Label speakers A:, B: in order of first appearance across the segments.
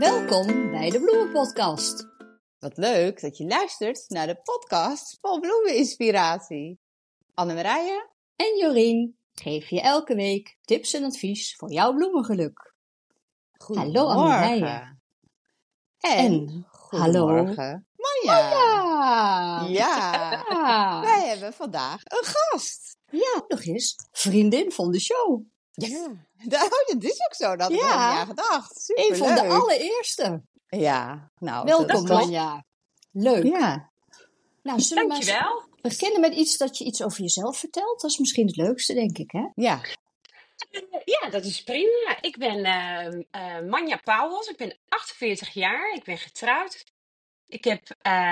A: Welkom bij de Bloemenpodcast.
B: Wat leuk dat je luistert naar de podcast vol bloemeninspiratie. Annemarije
A: En Jorien geven je elke week tips en advies voor jouw bloemengeluk. Hallo Annemarije.
B: En goedemorgen Manja. Ja, wij hebben vandaag een gast.
A: Ja, nog eens vriendin van de show.
B: Ja, dat is ook zo. Dat had ik helemaal niet aan gedacht. Superleuk.
A: Een van de allereerste.
B: Ja, nou.
A: Welkom Manja. Leuk.
B: Ja.
A: Nou, zullen we
C: Dankjewel.
A: beginnen met iets dat je iets over jezelf vertelt? Dat is misschien het leukste, denk ik, hè?
B: Ja.
C: Ja, dat is prima. Ik ben Manja Pauwels. Ik ben 48 jaar. Ik ben getrouwd. Ik heb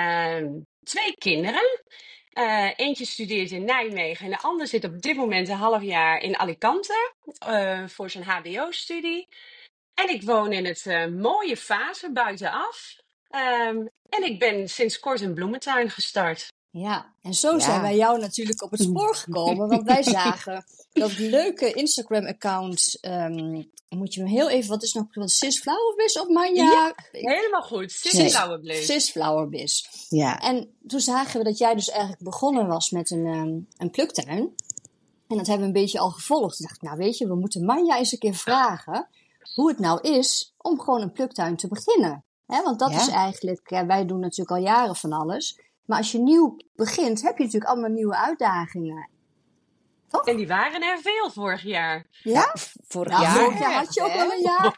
C: 2 kinderen. Eentje studeert in Nijmegen en de ander zit op dit moment een half jaar in Alicante voor zijn HBO-studie. En ik woon in het mooie Vaassen buitenaf. En ik ben sinds kort een bloementuin gestart.
A: Ja, en zo zijn wij jou natuurlijk op het spoor gekomen. Want wij zagen dat leuke Instagram-account. Moet je me heel even, wat is Sis Flowerbis of Manja?
C: Ja, helemaal goed. Sis Flowerbis.
A: Sis Flowerbis.
B: Ja.
A: En toen zagen we dat jij dus eigenlijk begonnen was met een pluktuin. En dat hebben we een beetje al gevolgd. Toen dacht ik, nou weet je, we moeten Manja eens een keer vragen hoe het nou is om gewoon een pluktuin te beginnen. Want dat is eigenlijk, wij doen natuurlijk al jaren van alles. Maar als je nieuw begint, heb je natuurlijk allemaal nieuwe uitdagingen. Toch?
C: En die waren er veel vorig jaar.
A: Ja?
B: Vorig jaar
A: had je ook wel een jaar.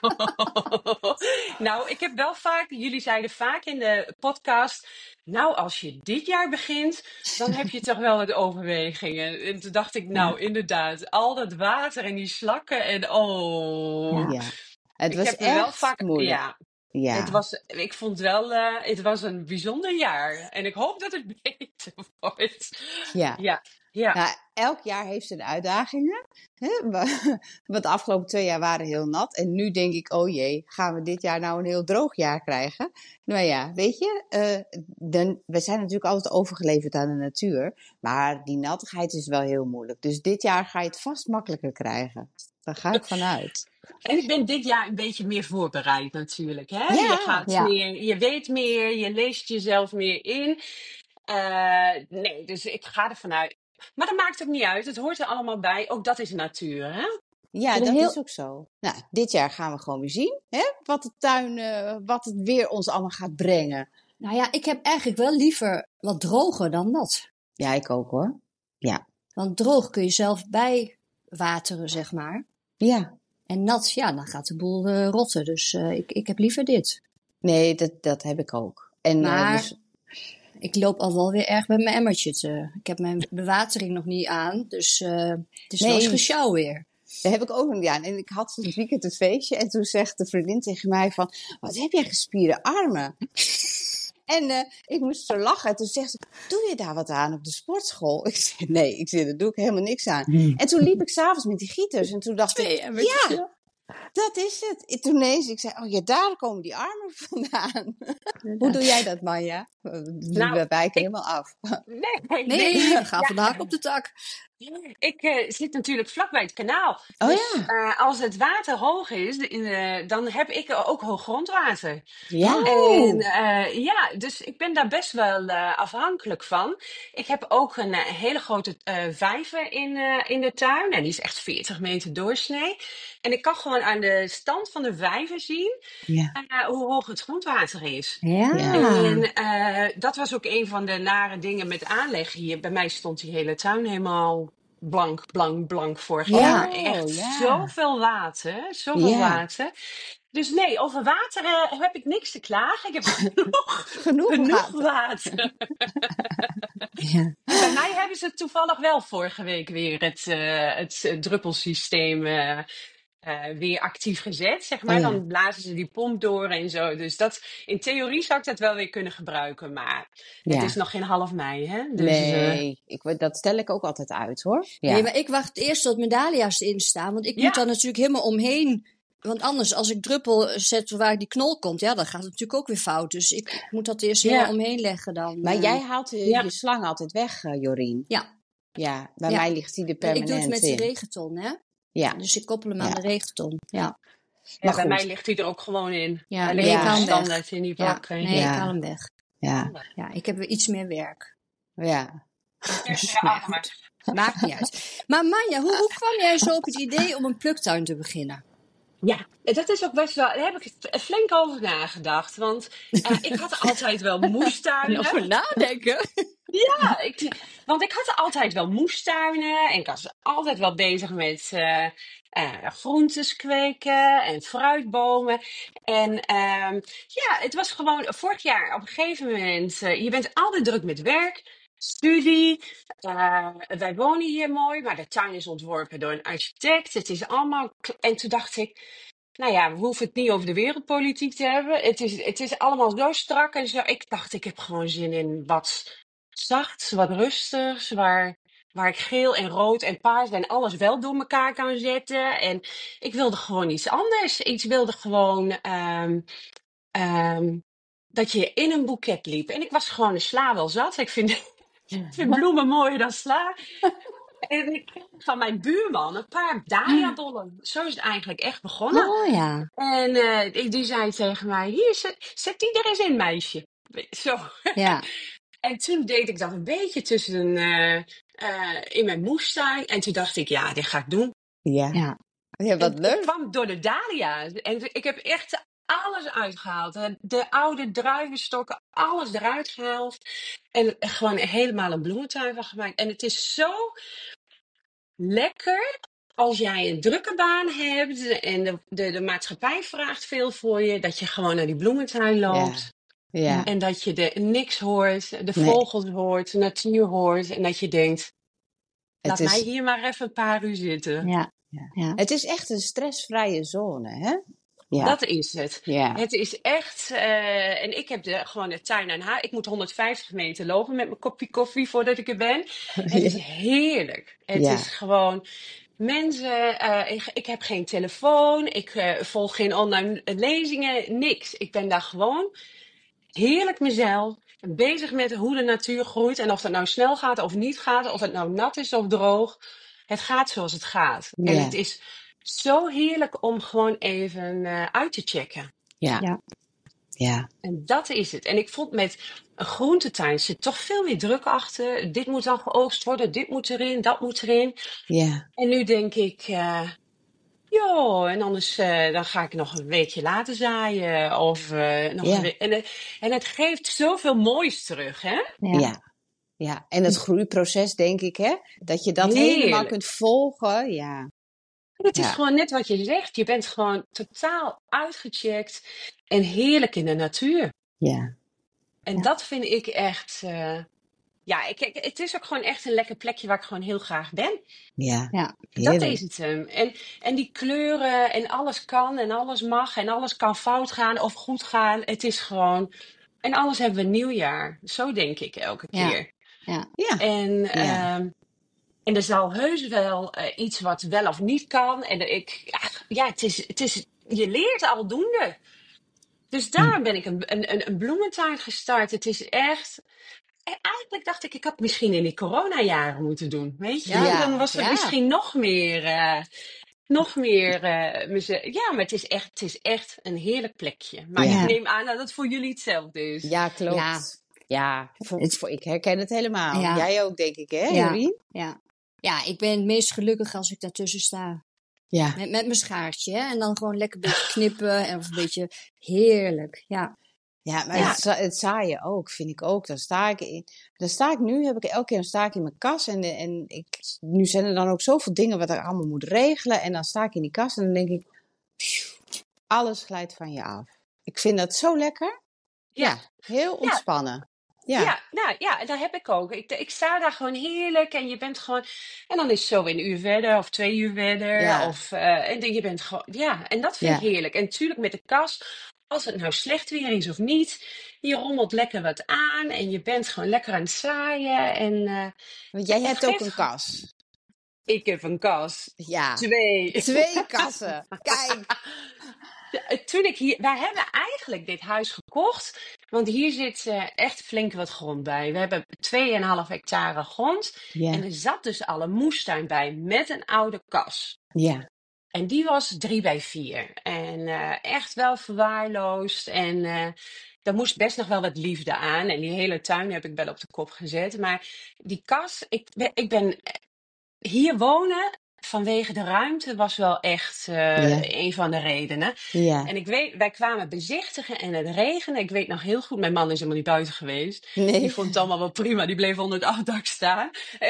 C: Nou, ik heb wel vaak, jullie zeiden vaak in de podcast, nou, als je dit jaar begint, dan heb je toch wel wat overwegingen. En toen dacht ik, nou, inderdaad, al dat water en die slakken en
B: Ja. Het was echt moeilijk. Ja.
C: Ik vond wel, het was een bijzonder jaar. En ik hoop dat het beter wordt. Ja.
B: Nou, elk jaar heeft zijn uitdagingen. Want de afgelopen 2 jaar waren heel nat. En nu denk ik, oh jee, gaan we dit jaar nou een heel droog jaar krijgen? Nou ja, weet je, we zijn natuurlijk altijd overgeleverd aan de natuur. Maar die nattigheid is wel heel moeilijk. Dus dit jaar ga je het vast makkelijker krijgen. Daar ga ik vanuit.
C: En ik ben dit jaar een beetje meer voorbereid natuurlijk. Hè?
B: Ja,
C: je gaat meer, je weet meer, je leest jezelf meer in. Nee, dus ik ga er vanuit. Maar dat maakt ook niet uit. Het hoort er allemaal bij. Ook dat is natuur, hè?
B: Ja, dat is ook zo. Nou, dit jaar gaan we gewoon weer zien, hè? Wat het weer ons allemaal gaat brengen.
A: Nou ja, ik heb eigenlijk wel liever wat droger dan nat.
B: Ja, ik ook hoor. Ja.
A: Want droog kun je zelf bijwateren, zeg maar.
B: Ja.
A: En nat, dan gaat de boel rotten. Dus ik heb liever dit.
B: Nee, dat heb ik ook.
A: Maar ik loop al wel weer erg met mijn emmertje. Ik heb mijn bewatering nog niet aan. Dus het is wel eens gesjouw weer.
B: Dat heb ik ook nog niet aan. En ik had het weekend een feestje. En toen zegt de vriendin tegen mij van, wat heb jij gespierde armen? En ik moest zo lachen. En toen zegt ze, doe je daar wat aan op de sportschool? Ik zei, nee, daar doe ik helemaal niks aan. En toen liep ik s'avonds met die gieters. En toen dacht ik, dat is het. En toen ik zei, oh ja, daar komen die armen vandaan. Hoe doe jij dat, Manja? We wijken helemaal af.
A: Nee, we gaan vandaag op de tak.
C: Ik zit natuurlijk vlakbij het kanaal.
B: Oh,
C: dus als het water hoog is, dan heb ik ook hoog grondwater.
B: Ja.
C: En dus ik ben daar best wel afhankelijk van. Ik heb ook een hele grote vijver in de tuin. En die is echt 40 meter doorsnee. En ik kan gewoon aan de stand van de vijver zien hoe hoog het grondwater is.
A: Ja.
C: En dat was ook een van de nare dingen met aanleg hier. Bij mij stond die hele tuin helemaal blank vorig jaar. Echt zoveel water. Water. Dus nee, over water heb ik niks te klagen. Ik heb genoeg water. Bij mij hebben ze toevallig wel vorige week weer het druppelsysteem weer actief gezet, zeg maar. Dan blazen ze die pomp door en zo. Dus in theorie zou ik dat wel weer kunnen gebruiken. Maar het is nog geen half mei, hè? Dus,
B: nee, dat stel ik ook altijd uit, hoor. Ja.
A: Nee, maar ik wacht eerst tot mijn dahlia's instaan. Want ik moet dan natuurlijk helemaal omheen. Want anders, als ik druppel zet waar die knol komt, dan gaat het natuurlijk ook weer fout. Dus ik moet dat eerst helemaal omheen leggen dan.
B: Maar jij haalt je slang altijd weg, Jorien.
A: Ja.
B: Ja, bij mij ligt die er permanent in.
A: Ik doe het met die regenton, hè?
B: Ja.
A: Dus ik koppel hem aan de regenton. Ja.
B: Maar
C: bij mij
B: goed.
C: ligt hij er ook gewoon in.
A: Ja,
C: Hij
A: nee,
C: ligt
A: ik
C: gewoon
A: haal hem weg.
C: standaard in die
A: Ja,
C: bak.
A: nee, ik haal hem weg.
B: Ja.
A: Ja, ik heb weer iets meer werk.
B: Ja.
C: Tussen
A: Dus,
C: de
A: nou ja,
C: armen.
A: goed. Maakt niet uit. Maar Manja, hoe kwam jij zo op het idee om een pluktuin te beginnen?
C: Ja, dat is ook best wel. Daar heb ik flink over nagedacht. Want ik had altijd wel moestuinen.
A: nadenken.
C: Ja, want ik had altijd wel moestuinen. En ik was altijd wel bezig met groentes kweken en fruitbomen. En ja, het was gewoon vorig jaar op een gegeven moment. Je bent altijd druk met werk. Studie. Wij wonen hier mooi, maar de tuin is ontworpen door een architect. Het is allemaal. En toen dacht ik. Nou ja, we hoeven het niet over de wereldpolitiek te hebben. Het is allemaal zo strak en zo. Ik dacht, ik heb gewoon zin in wat zachts, wat rustigs. Waar ik geel en rood en paars en alles wel door elkaar kan zetten. En ik wilde gewoon iets anders. Ik wilde gewoon ehm, dat je in een boeket liep. En ik was gewoon de sla wel zat. Ik vind bloemen mooier dan sla. En ik kreeg van mijn buurman een paar dahliabollen. Zo is het eigenlijk echt begonnen.
A: Oh ja.
C: En die zei tegen mij, hier, zet die er eens in, meisje. Zo.
A: Ja.
C: En toen deed ik dat een beetje in mijn moestuin. En toen dacht ik, ja, dit ga ik doen.
B: Ja.
A: Ja.
B: Ja, wat
C: En het
B: leuk.
C: kwam door de dahlia's. En ik heb echt alles uitgehaald. De oude druivenstokken, alles eruit gehaald. En gewoon helemaal een bloementuin van gemaakt. En het is zo lekker als jij een drukke baan hebt en de maatschappij vraagt veel voor je, dat je gewoon naar die bloementuin loopt.
B: Ja.
C: En dat je niks hoort, de
B: Nee.
C: vogels hoort, de natuur hoort. En dat je denkt, laat
B: Het
C: mij
B: is,
C: hier maar even een paar uur zitten.
A: Ja. Ja.
B: het is echt een stressvrije zone, hè? Ja.
C: Dat is het.
B: Ja.
C: Het is echt, en ik heb gewoon de tuin aan haar. Ik moet 150 meter lopen met mijn kopje koffie voordat ik er ben. Het is heerlijk. Het
B: Ja.
C: is gewoon mensen, ik heb geen telefoon, ik volg geen online lezingen, niks. Ik ben daar gewoon heerlijk mezelf, bezig met hoe de natuur groeit. En of dat nou snel gaat of niet gaat, of het nou nat is of droog. Het gaat zoals het gaat. En
B: Ja.
C: het is zo heerlijk om gewoon even uit te checken.
B: Ja.
A: Ja.
B: Ja.
C: En dat is het. En ik vond met een groentetuin zit toch veel meer druk achter. Dit moet dan geoogst worden, dit moet erin, dat moet erin.
B: Ja.
C: En nu denk ik, joh, en anders dan ga ik nog een weekje later zaaien. Of nog
B: Ja.
C: een week. En het geeft zoveel moois terug, hè?
A: Ja.
B: Ja. Ja. En het groeiproces, denk ik, hè? Dat je dat helemaal
C: Heerlijk.
B: kunt volgen. Ja.
C: Het is
B: Ja.
C: gewoon net wat je zegt. Je bent gewoon totaal uitgecheckt en heerlijk in de natuur.
B: Ja.
C: En
A: Ja.
C: dat vind ik echt. Ja, het is ook gewoon echt een lekker plekje waar ik gewoon heel graag ben.
B: Ja.
A: Ja.
C: Dat
B: Heerlijk.
C: is het hem. En die kleuren en alles kan en alles mag en alles kan fout gaan of goed gaan. Het is gewoon. En alles hebben we een nieuwjaar. Zo denk ik elke
A: Ja.
C: keer.
A: Ja.
B: Ja.
C: En,
B: Ja.
C: en er zal heus wel iets wat wel of niet kan. En ja, het is, je leert aldoende. Dus daar ben ik een bloementuin gestart. Het is echt. En eigenlijk dacht ik had misschien in die coronajaren moeten doen. Weet je?
A: Ja.
C: Dan was het
A: Ja.
C: misschien nog meer. Ja, maar het is echt een heerlijk plekje. Maar
B: Ja.
C: ik neem aan dat het voor jullie hetzelfde is.
B: Ja, klopt.
A: Ja.
B: Ja. Ik herken het helemaal.
A: Ja.
B: Jij ook, denk ik, hè,
A: Ja.
B: Jorien?
A: Ja. Ja, ik ben het meest gelukkig als ik daartussen sta.
B: Ja.
A: Met mijn schaartje, hè? En dan gewoon lekker een beetje knippen en of een beetje heerlijk. Ja.
B: Ja, maar
C: Ja.
B: het zaaien ook, vind ik ook. Dan sta ik nu, heb ik elke keer een staak in mijn kas. Nu zijn er dan ook zoveel dingen wat ik allemaal moet regelen. En dan sta ik in die kas en dan denk ik, alles glijdt van je af. Ik vind dat zo lekker. Ja, heel ontspannen. Ja.
C: Ja, en dat heb ik ook. Ik sta daar gewoon heerlijk en je bent gewoon. En dan is het zo een uur verder of 2 uur verder.
B: Ja.
C: En je bent gewoon. Ja, en dat vind ik
B: Ja.
C: heerlijk. En natuurlijk met de kast, als het nou slecht weer is of niet, je rommelt lekker wat aan en je bent gewoon lekker aan het zaaien. En
B: Want jij
C: het
B: hebt ook
C: geeft
B: een
C: gewoon-
B: kas.
C: Ik heb een kast.
B: Ja.
C: 2.
B: 2 kassen. Kijk.
C: Wij hebben eigenlijk dit huis gekocht, want hier zit echt flink wat grond bij. We hebben 2,5 hectare grond
B: Ja.
C: en er zat dus al een moestuin bij met een oude kas.
B: Ja.
C: En die was 3 bij 4. En echt wel verwaarloosd. En daar moest best nog wel wat liefde aan. En die hele tuin heb ik wel op de kop gezet. Maar die kas, ik ben hier wonen vanwege de ruimte was wel echt
B: Ja,
C: een van de redenen.
B: ja.
C: En ik weet, wij kwamen bezichtigen en het regende. Ik weet nog heel goed, mijn man is helemaal niet buiten geweest. Die
B: Nee.
C: vond het allemaal wel prima. Die bleef onder het afdak staan.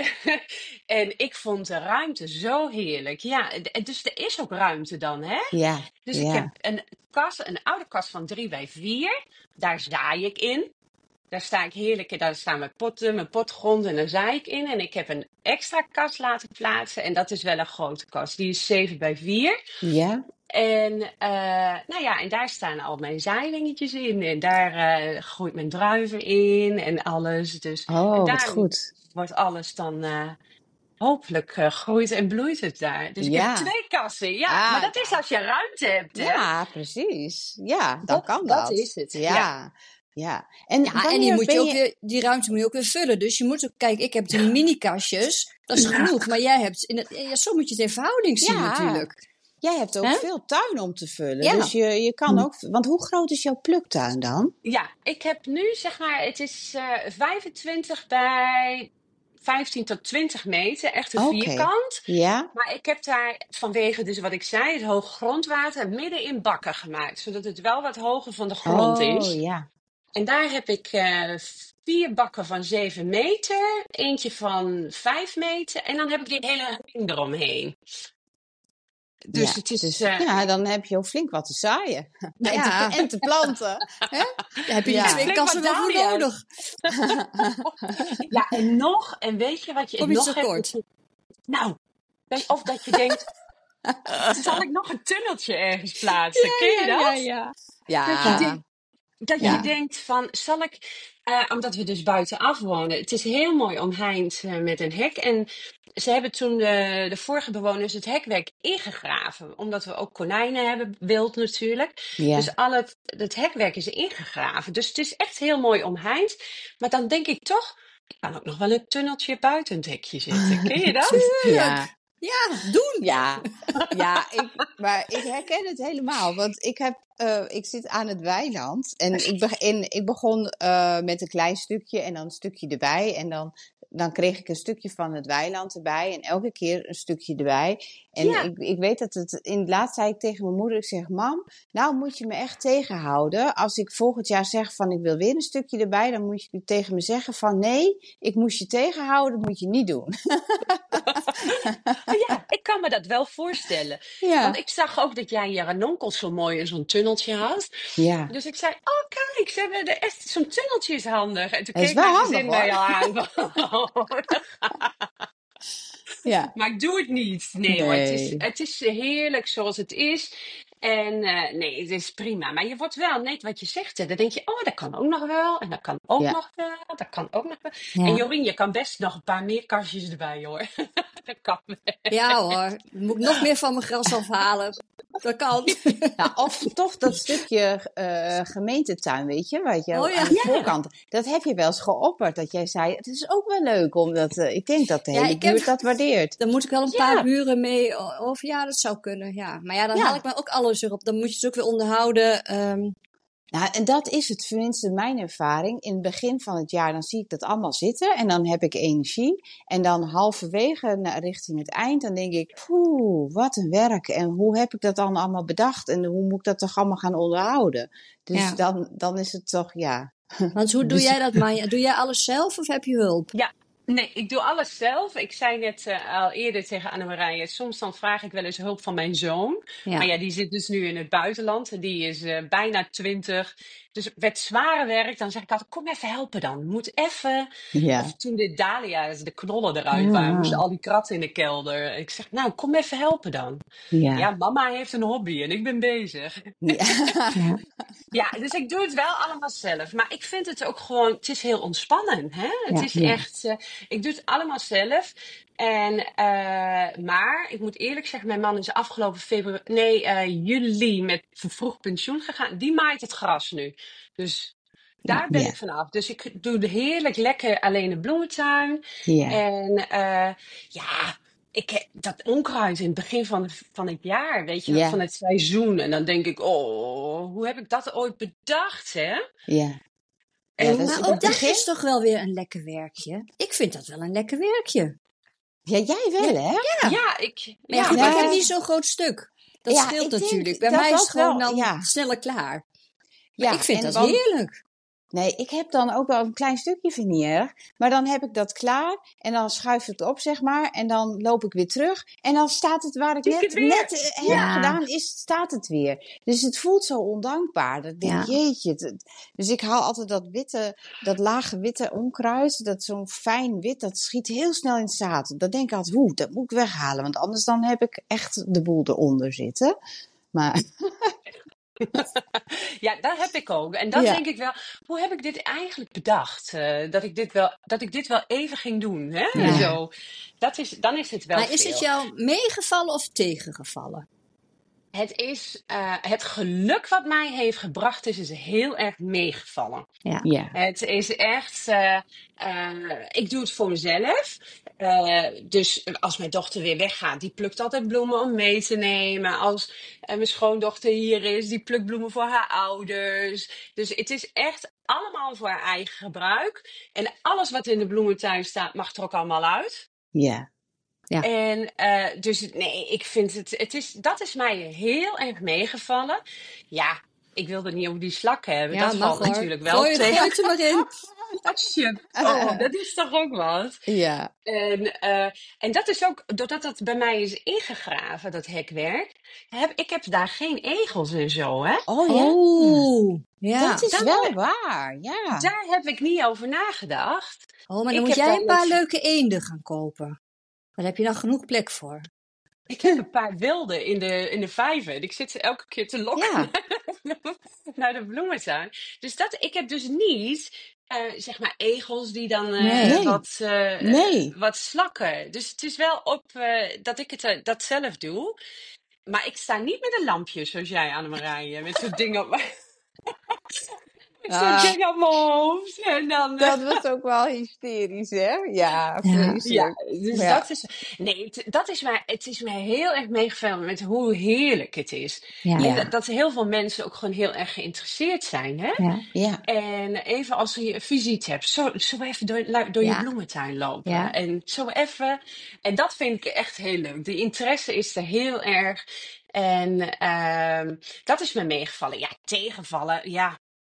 C: En ik vond de ruimte zo heerlijk. Ja, dus er is ook ruimte dan, hè?
B: Ja,
C: Dus ik heb
B: ja.
C: een oude kast van 3 bij 4. Daar zaai ik in. Daar sta ik heerlijk in. Daar staan mijn potten, mijn potgrond en daar zaai ik in. En ik heb een extra kast laten plaatsen. En dat is wel een grote kast. Die is 7 bij 4.
B: Ja?
C: En, nou ja, en daar staan al mijn zaailingetjes in. En daar groeit mijn druiven in en alles. Dus, en
B: Oh, wat
C: daar
B: goed.
C: wordt alles dan hopelijk groeit en bloeit het daar. Dus ik heb
B: Ja.
C: 2 kassen. Ja, maar
B: Ah,
C: dat is als je ruimte hebt, hè?
B: ja, precies. Ja, dan kan
A: Dat
B: dat.
A: is het.
C: Ja.
B: Ja, ja. En
A: Ja, en
B: wanneer ben je...
A: die ruimte moet je ook weer vullen. Dus je moet ook, kijk, ik heb de mini-kastjes, dat is genoeg. Maar jij hebt, ja, zo moet je het in verhouding zien
B: Ja,
A: natuurlijk.
B: jij hebt ook
A: Hè?
B: veel tuin om te vullen.
A: Ja.
B: Dus je kan ook... Want hoe groot is jouw pluktuin dan?
C: Ja, ik heb nu zeg maar, het is 25 bij 15 tot 20 meter, echt een
B: Oké.
C: vierkant.
B: Ja?
C: Maar ik heb daar vanwege dus wat ik zei, het hoge grondwater, midden in bakken gemaakt. Zodat het wel wat hoger van de grond
B: Oh,
C: is.
B: ja.
C: En daar heb ik 4 bakken van 7 meter, eentje van 5 meter. En dan heb ik die hele ring eromheen. Dus
B: Ja,
C: het is,
B: dus ja, dan heb je ook flink wat te zaaien.
A: Ja.
B: En te planten. Hè?
A: Daar heb je
B: Ja.
A: die 2
C: Flink
A: kassen
C: wat
A: wel voor
C: dahlia's.
A: nodig.
C: Ja, en weet je wat je
A: Kom je
C: nog hebt?
A: tekort?
C: Nou, of dat je denkt, zal ik nog een tunneltje ergens plaatsen? Ken je dat?
B: Ja.
C: Dat je, denkt, dat je
B: Ja.
C: denkt van, zal ik, omdat we dus buitenaf wonen, het is heel mooi omheind met een hek. En ze hebben toen de vorige bewoners het hekwerk ingegraven. Omdat we ook konijnen hebben, wild natuurlijk.
B: Ja.
C: Dus het hekwerk is ingegraven. Dus het is echt heel mooi omheind. Maar dan denk ik toch, ik kan ook nog wel een tunneltje buiten het hekje zetten. Ken je dat?
B: Ja.
A: Ja, doen.
B: Ja, ja maar ik herken het helemaal. Want ik zit aan het weiland en ik begon met een klein stukje en dan een stukje erbij. En dan kreeg ik een stukje van het weiland erbij en elke keer een stukje erbij. En
C: Ja.
B: ik weet dat in het laatst zei ik tegen mijn moeder, ik zeg, mam, nou moet je me echt tegenhouden. Als ik volgend jaar zeg van ik wil weer een stukje erbij, dan moet je tegen me zeggen van nee, ik moest je tegenhouden, dat moet je niet doen.
C: Ja, ik kan me dat wel voorstellen.
B: Ja.
C: Want ik zag ook dat jij je ranonkels zo mooi in zo'n tunneltje had.
B: Ja.
C: Dus ik zei, oh kijk, ze hebben echt zo'n tunneltje is handig. En toen
B: Dat is
C: keek
B: wel
C: mijn
B: handig,
C: gezin mij
B: hoor.
C: al aan.
B: Ja.
C: Maar ik doe het niet. Nee hoor,
B: Nee.
C: het is heerlijk zoals het is. En nee, het is prima. Maar je wordt wel, net wat je zegt, hè, dan denk je, oh, dat kan ook nog wel. En dat kan ook
B: Ja.
C: nog wel. Dat kan ook nog wel.
A: Ja.
C: En Jorien, je kan best nog een paar meer kastjes erbij hoor. Dat kan wel.
A: Ja hoor, dan moet ik nog meer van mijn gras afhalen. Dat kan.
B: Ja, of toch dat stukje gemeentetuin, weet je, wat je
A: Oh ja.
B: aan de voorkant, dat heb je wel eens geopperd. Dat jij zei, het is ook wel leuk, omdat ik denk dat de
A: Ja,
B: hele
A: ik heb-
B: buurt dat waardeert.
A: Dan moet ik wel een paar buren mee. Of ja, dat zou kunnen. Ja. Maar ja, dan
B: Ja.
A: haal ik me ook alles erop. Dan moet je het ook weer onderhouden.
B: Nou, en dat is het, tenminste mijn ervaring. In het begin van het jaar, dan zie ik dat allemaal zitten en dan heb ik energie. En dan halverwege richting het eind, dan denk ik, poeh, wat een werk. En hoe heb ik dat dan allemaal bedacht? En hoe moet ik dat toch allemaal gaan onderhouden? Dus
A: Ja.
B: dan is het toch, ja.
A: Want hoe doe
B: Dus-
A: jij dat, Maya? Doe jij alles zelf of heb je hulp?
C: Ja, nee, ik doe alles zelf. Ik zei net al eerder tegen Annemarije, soms dan vraag ik wel eens hulp van mijn zoon.
A: Ja.
C: Maar ja, die zit dus nu in het buitenland en die is bijna 20. Dus met zware werk, dan zeg ik altijd, kom even helpen dan. Moet even.
B: Ja.
C: Of toen de dahlia's, de knollen eruit waren, moesten al die kratten in de kelder. Ik zeg, nou, kom even helpen dan.
B: Ja.
C: Ja, mama heeft een hobby en ik ben bezig.
B: Ja.
C: Ja, dus ik doe het wel allemaal zelf. Maar ik vind het ook gewoon, het is heel ontspannen. Hè? Het
A: Ja.
C: is echt, ik doe het allemaal zelf. En, maar ik moet eerlijk zeggen, mijn man is afgelopen juli met vervroegd pensioen gegaan. Die maait het gras nu. Dus daar ben
B: Ja.
C: ik vanaf. Dus ik doe heerlijk lekker alleen de bloementuin.
B: Ja.
C: En ja, Dat onkruid in het begin van het jaar, weet je, van
B: Ja,
C: het seizoen. En dan denk ik, oh, hoe heb ik dat ooit bedacht, hè?
B: ja. Ja,
C: En
B: dat is
A: Maar
B: in
A: ook
B: het
A: dat
B: begin.
A: is toch wel weer een lekker werkje? Ik vind dat wel een lekker werkje.
B: Ja, jij
A: Ja,
B: wel, hè?
A: ja. Maar ja, goed, ik heb
B: Nou,
A: niet zo'n groot stuk. Dat
B: ja,
A: scheelt
B: ik
A: natuurlijk.
B: denk
A: Bij
B: dat
A: mij is het
B: dat
A: gewoon
B: wel,
A: dan
B: ja.
A: sneller klaar. Maar ik
B: Ja,
A: vind
B: en
A: dat
B: want
A: heerlijk.
B: nee, ik heb dan ook wel een klein stukje, vind ik niet erg. Maar dan heb ik dat klaar en dan schuif ik het op, zeg maar. En dan loop ik weer terug. En dan staat het waar ik
C: zie ik het
B: net
C: weer.
B: heb
C: Ja,
A: Ja,
B: gedaan, staat het weer. Dus het voelt zo ondankbaar. Dat ik denk,
A: ja.
B: jeetje. Dus ik haal altijd dat lage witte onkruid. Dat zo'n fijn wit, dat schiet heel snel in het zaad. Dan denk ik altijd, dat moet ik weghalen. Want anders dan heb ik echt de boel eronder zitten. Maar
C: ja, dat heb ik ook. En dan
B: ja,
C: denk ik wel, hoe heb ik dit eigenlijk bedacht? Dat ik dit wel even ging doen, hè?
A: Ja.
B: ja,
C: Zo, dan is het wel
A: Maar is het
C: veel.
A: jou meegevallen of tegengevallen?
C: Het is het geluk wat mij heeft gebracht, is heel erg meegevallen.
A: Ja.
B: ja,
C: Het is echt, ik doe het voor mezelf. Dus als mijn dochter weer weggaat, die plukt altijd bloemen om mee te nemen. Als mijn schoondochter hier is, die plukt bloemen voor haar ouders. Dus het is echt allemaal voor haar eigen gebruik. En alles wat in de bloementuin staat, mag er ook allemaal uit.
B: ja.
A: Ja.
C: En dus nee, ik vind dat is mij heel erg meegevallen. Ja, ik wilde het niet over die slakken hebben.
A: Ja,
C: Dat
A: mag
C: valt
A: hoor.
C: natuurlijk wel
A: Gooi
C: tegen.
A: het er maar in.
C: Asje. Oh, dat is toch ook wat?
B: Ja.
C: En dat is ook, doordat dat bij mij is ingegraven, dat hekwerk, ik heb daar geen egels en zo, hè?
B: Oh ja?
A: Oh,
B: Dat
A: ja.
B: is wel waar, ja.
C: Daar heb ik niet over nagedacht.
A: Oh, maar dan
C: Ik
A: moet
C: heb
A: jij een
C: dan
A: paar leuke eenden gaan kopen. Daar heb je dan genoeg plek voor.
C: ik heb een paar wilden in de vijver. En ik zit ze elke keer te lokken
B: Ja,
C: naar de bloementuin. Dus ik heb dus niet, zeg maar, egels die dan
A: Nee.
B: nee, nee.
C: wat slakken. Dus het is wel dat ik dat zelf doe. Maar ik sta niet met een lampje zoals jij, Annemarije. Met zo'n ding op met zo'n
B: Ah,
C: ding op mijn hoofd. En dan...
B: dat was ook wel hysterisch, hè? Ja,
A: Ja.
C: Ja,
B: vreselijk.
C: dus
B: Ja,
C: dat is. Nee, het is mij heel erg meegevallen met hoe heerlijk het is.
A: Ja.
C: En
B: ja,
C: dat heel veel mensen ook gewoon heel erg geïnteresseerd zijn, hè?
A: Ja.
B: ja,
C: En even als je een visite hebt, zo even door je
A: Ja.
C: bloementuin lopen.
A: Ja.
C: En zo even. En dat vind ik echt heel leuk. De interesse is er heel erg. En dat is me meegevallen. Ja, tegenvallen. Ja,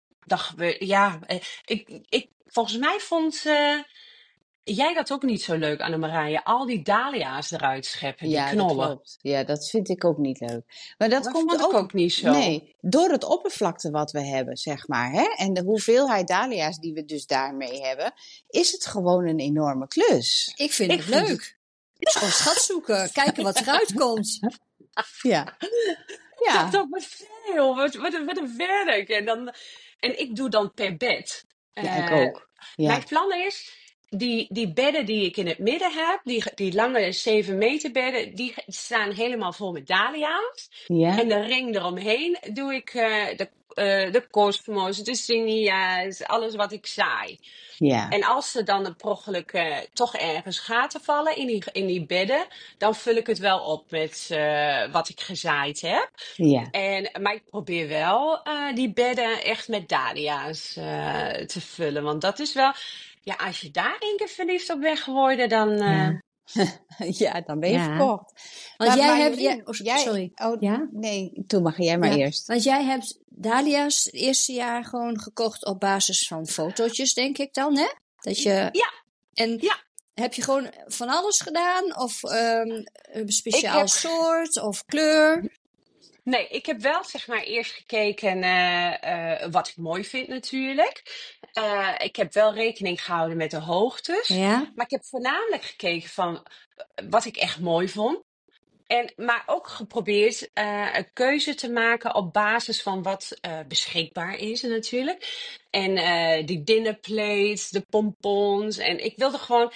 C: ja, volgens mij vond jij dat ook niet zo leuk, Annemarije. Al die dahlia's eruit scheppen, die
B: ja, dat
C: knollen.
B: klopt. Ja, dat vind ik ook niet leuk. Maar dat
C: Dat vond
B: komt
C: ik
B: ook,
C: ook niet zo.
B: nee, door het oppervlakte wat we hebben, zeg maar, hè? En de hoeveelheid dahlia's die we dus daarmee hebben, is het gewoon een enorme klus.
A: Ik vind
C: Ik
A: het
C: vind
A: leuk. Het is gewoon schat zoeken. Kijken wat eruit komt.
B: Ja,
C: dat
B: ja,
C: ook met veel. Wat een werk. En ik doe dan per bed.
B: ja, ik
C: Eh,
B: ook. Ja,
C: Mijn plan is, die bedden die ik in het midden heb, die lange 7 meter bedden, die staan helemaal vol met dahlia's.
B: ja,
C: En de ring eromheen doe ik de kosmos, de zinnia's, alles wat ik zaai.
B: ja,
C: En als er dan per ongeluk toch ergens gaten vallen in die bedden, dan vul ik het wel op met wat ik gezaaid heb.
B: ja.
C: Maar ik probeer wel die bedden echt met dahlia's te vullen. Want dat is wel, ja, als je daar één keer verliefd op bent geworden, dan
A: Ja.
B: Ja, dan ben je
A: Ja.
B: verkocht.
A: Want
B: Maar
A: jij hebt...
B: Marjolein,
A: sorry.
B: Oh,
A: Ja?
B: nee, toen mag jij maar
A: Ja.
B: eerst.
A: Want jij hebt dahlia's het eerste jaar gewoon gekocht op basis van fotootjes, denk ik dan, hè? Dat je...
C: ja,
A: En
C: ja.
A: heb je gewoon van alles gedaan? Of een
C: Ik
A: speciaal
C: heb
A: soort of kleur?
C: Nee, ik heb wel zeg maar eerst gekeken wat ik mooi vind natuurlijk. Ik heb wel rekening gehouden met de hoogtes.
A: Ja?
C: Maar ik heb voornamelijk gekeken van wat ik echt mooi vond. Maar ook geprobeerd een keuze te maken op basis van wat beschikbaar is natuurlijk. En die dinnerplates, de pompons. En ik wilde gewoon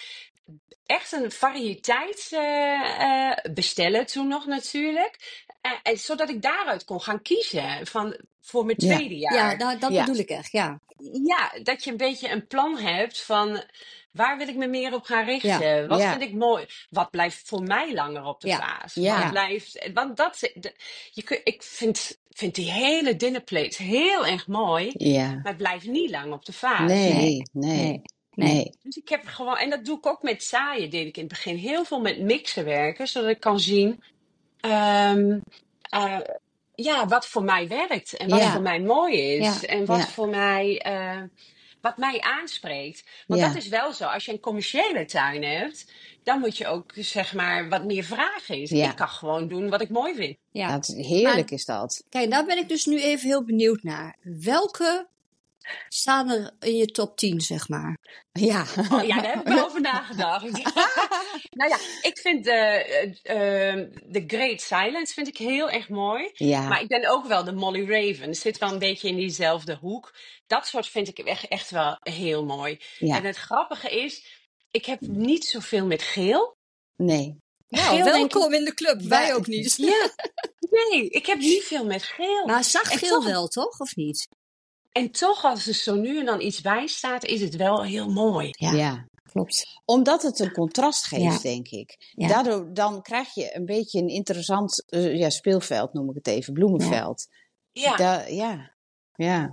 C: echt een variëteit bestellen toen nog natuurlijk. En zodat ik daaruit kon gaan kiezen voor mijn
B: Ja.
C: tweede
A: Ja,
C: jaar.
A: nou, dat
B: Ja.
A: bedoel ik echt, ja.
C: Ja, dat je een beetje een plan hebt van waar wil ik me meer op gaan richten?
A: Ja.
C: Wat
B: Ja.
C: vind ik mooi? Wat blijft voor mij langer op de
A: Ja.
C: vaas?
B: Ja.
C: Wat
A: Ja.
C: blijft, want ik vind die hele dinnerplates heel erg mooi,
B: Ja.
C: maar het blijft niet lang op de vaas.
B: Nee,
A: Nee.
B: nee,
A: Nee. Nee.
B: nee.
C: Dus ik heb gewoon, en dat doe ik ook met zaaien, deed ik in het begin heel veel met mixen werken, zodat ik kan zien ehm, eh, wat voor mij werkt en wat
B: Ja.
C: voor mij mooi is
A: Ja.
C: en wat
B: Ja.
C: voor mij, wat mij aanspreekt. Want dat
B: Ja.
C: is wel zo, als je een commerciële tuin hebt, dan moet je ook zeg maar wat meer vragen is.
B: Ja.
C: Ik kan gewoon doen wat ik mooi vind.
A: Ja.
B: Dat is heerlijk
A: Maar
B: is dat.
A: kijk, daar ben ik dus nu even heel benieuwd naar. Welke staan er in je top 10, zeg maar?
B: Ja.
C: Oh ja, daar heb ik wel over nagedacht. Nou ja, ik vind de Great Silence vind ik heel erg mooi.
B: Ja.
C: Maar ik ben ook wel de Molly Raven. Zit wel een beetje in diezelfde hoek. Dat soort vind ik echt wel heel mooi.
B: Ja.
C: En het grappige is, ik heb niet zoveel met geel.
B: Nee.
A: Nou,
C: Geel denk ik,
A: welkom in de club. Wij ook niet.
C: ja, nee, ik heb niet veel met geel.
A: Maar
C: En
A: zachtgeel
C: toch,
A: wel, toch? Of niet?
C: en toch, als er zo nu en dan iets bij staat, is het wel heel mooi.
A: Ja,
B: Ja.
A: klopt.
B: Omdat het een contrast geeft,
A: Ja.
B: denk ik.
A: Ja.
B: Daardoor dan krijg je een beetje een interessant speelveld, noem ik het even, bloemenveld.
C: Ja.
B: Ja. Ja.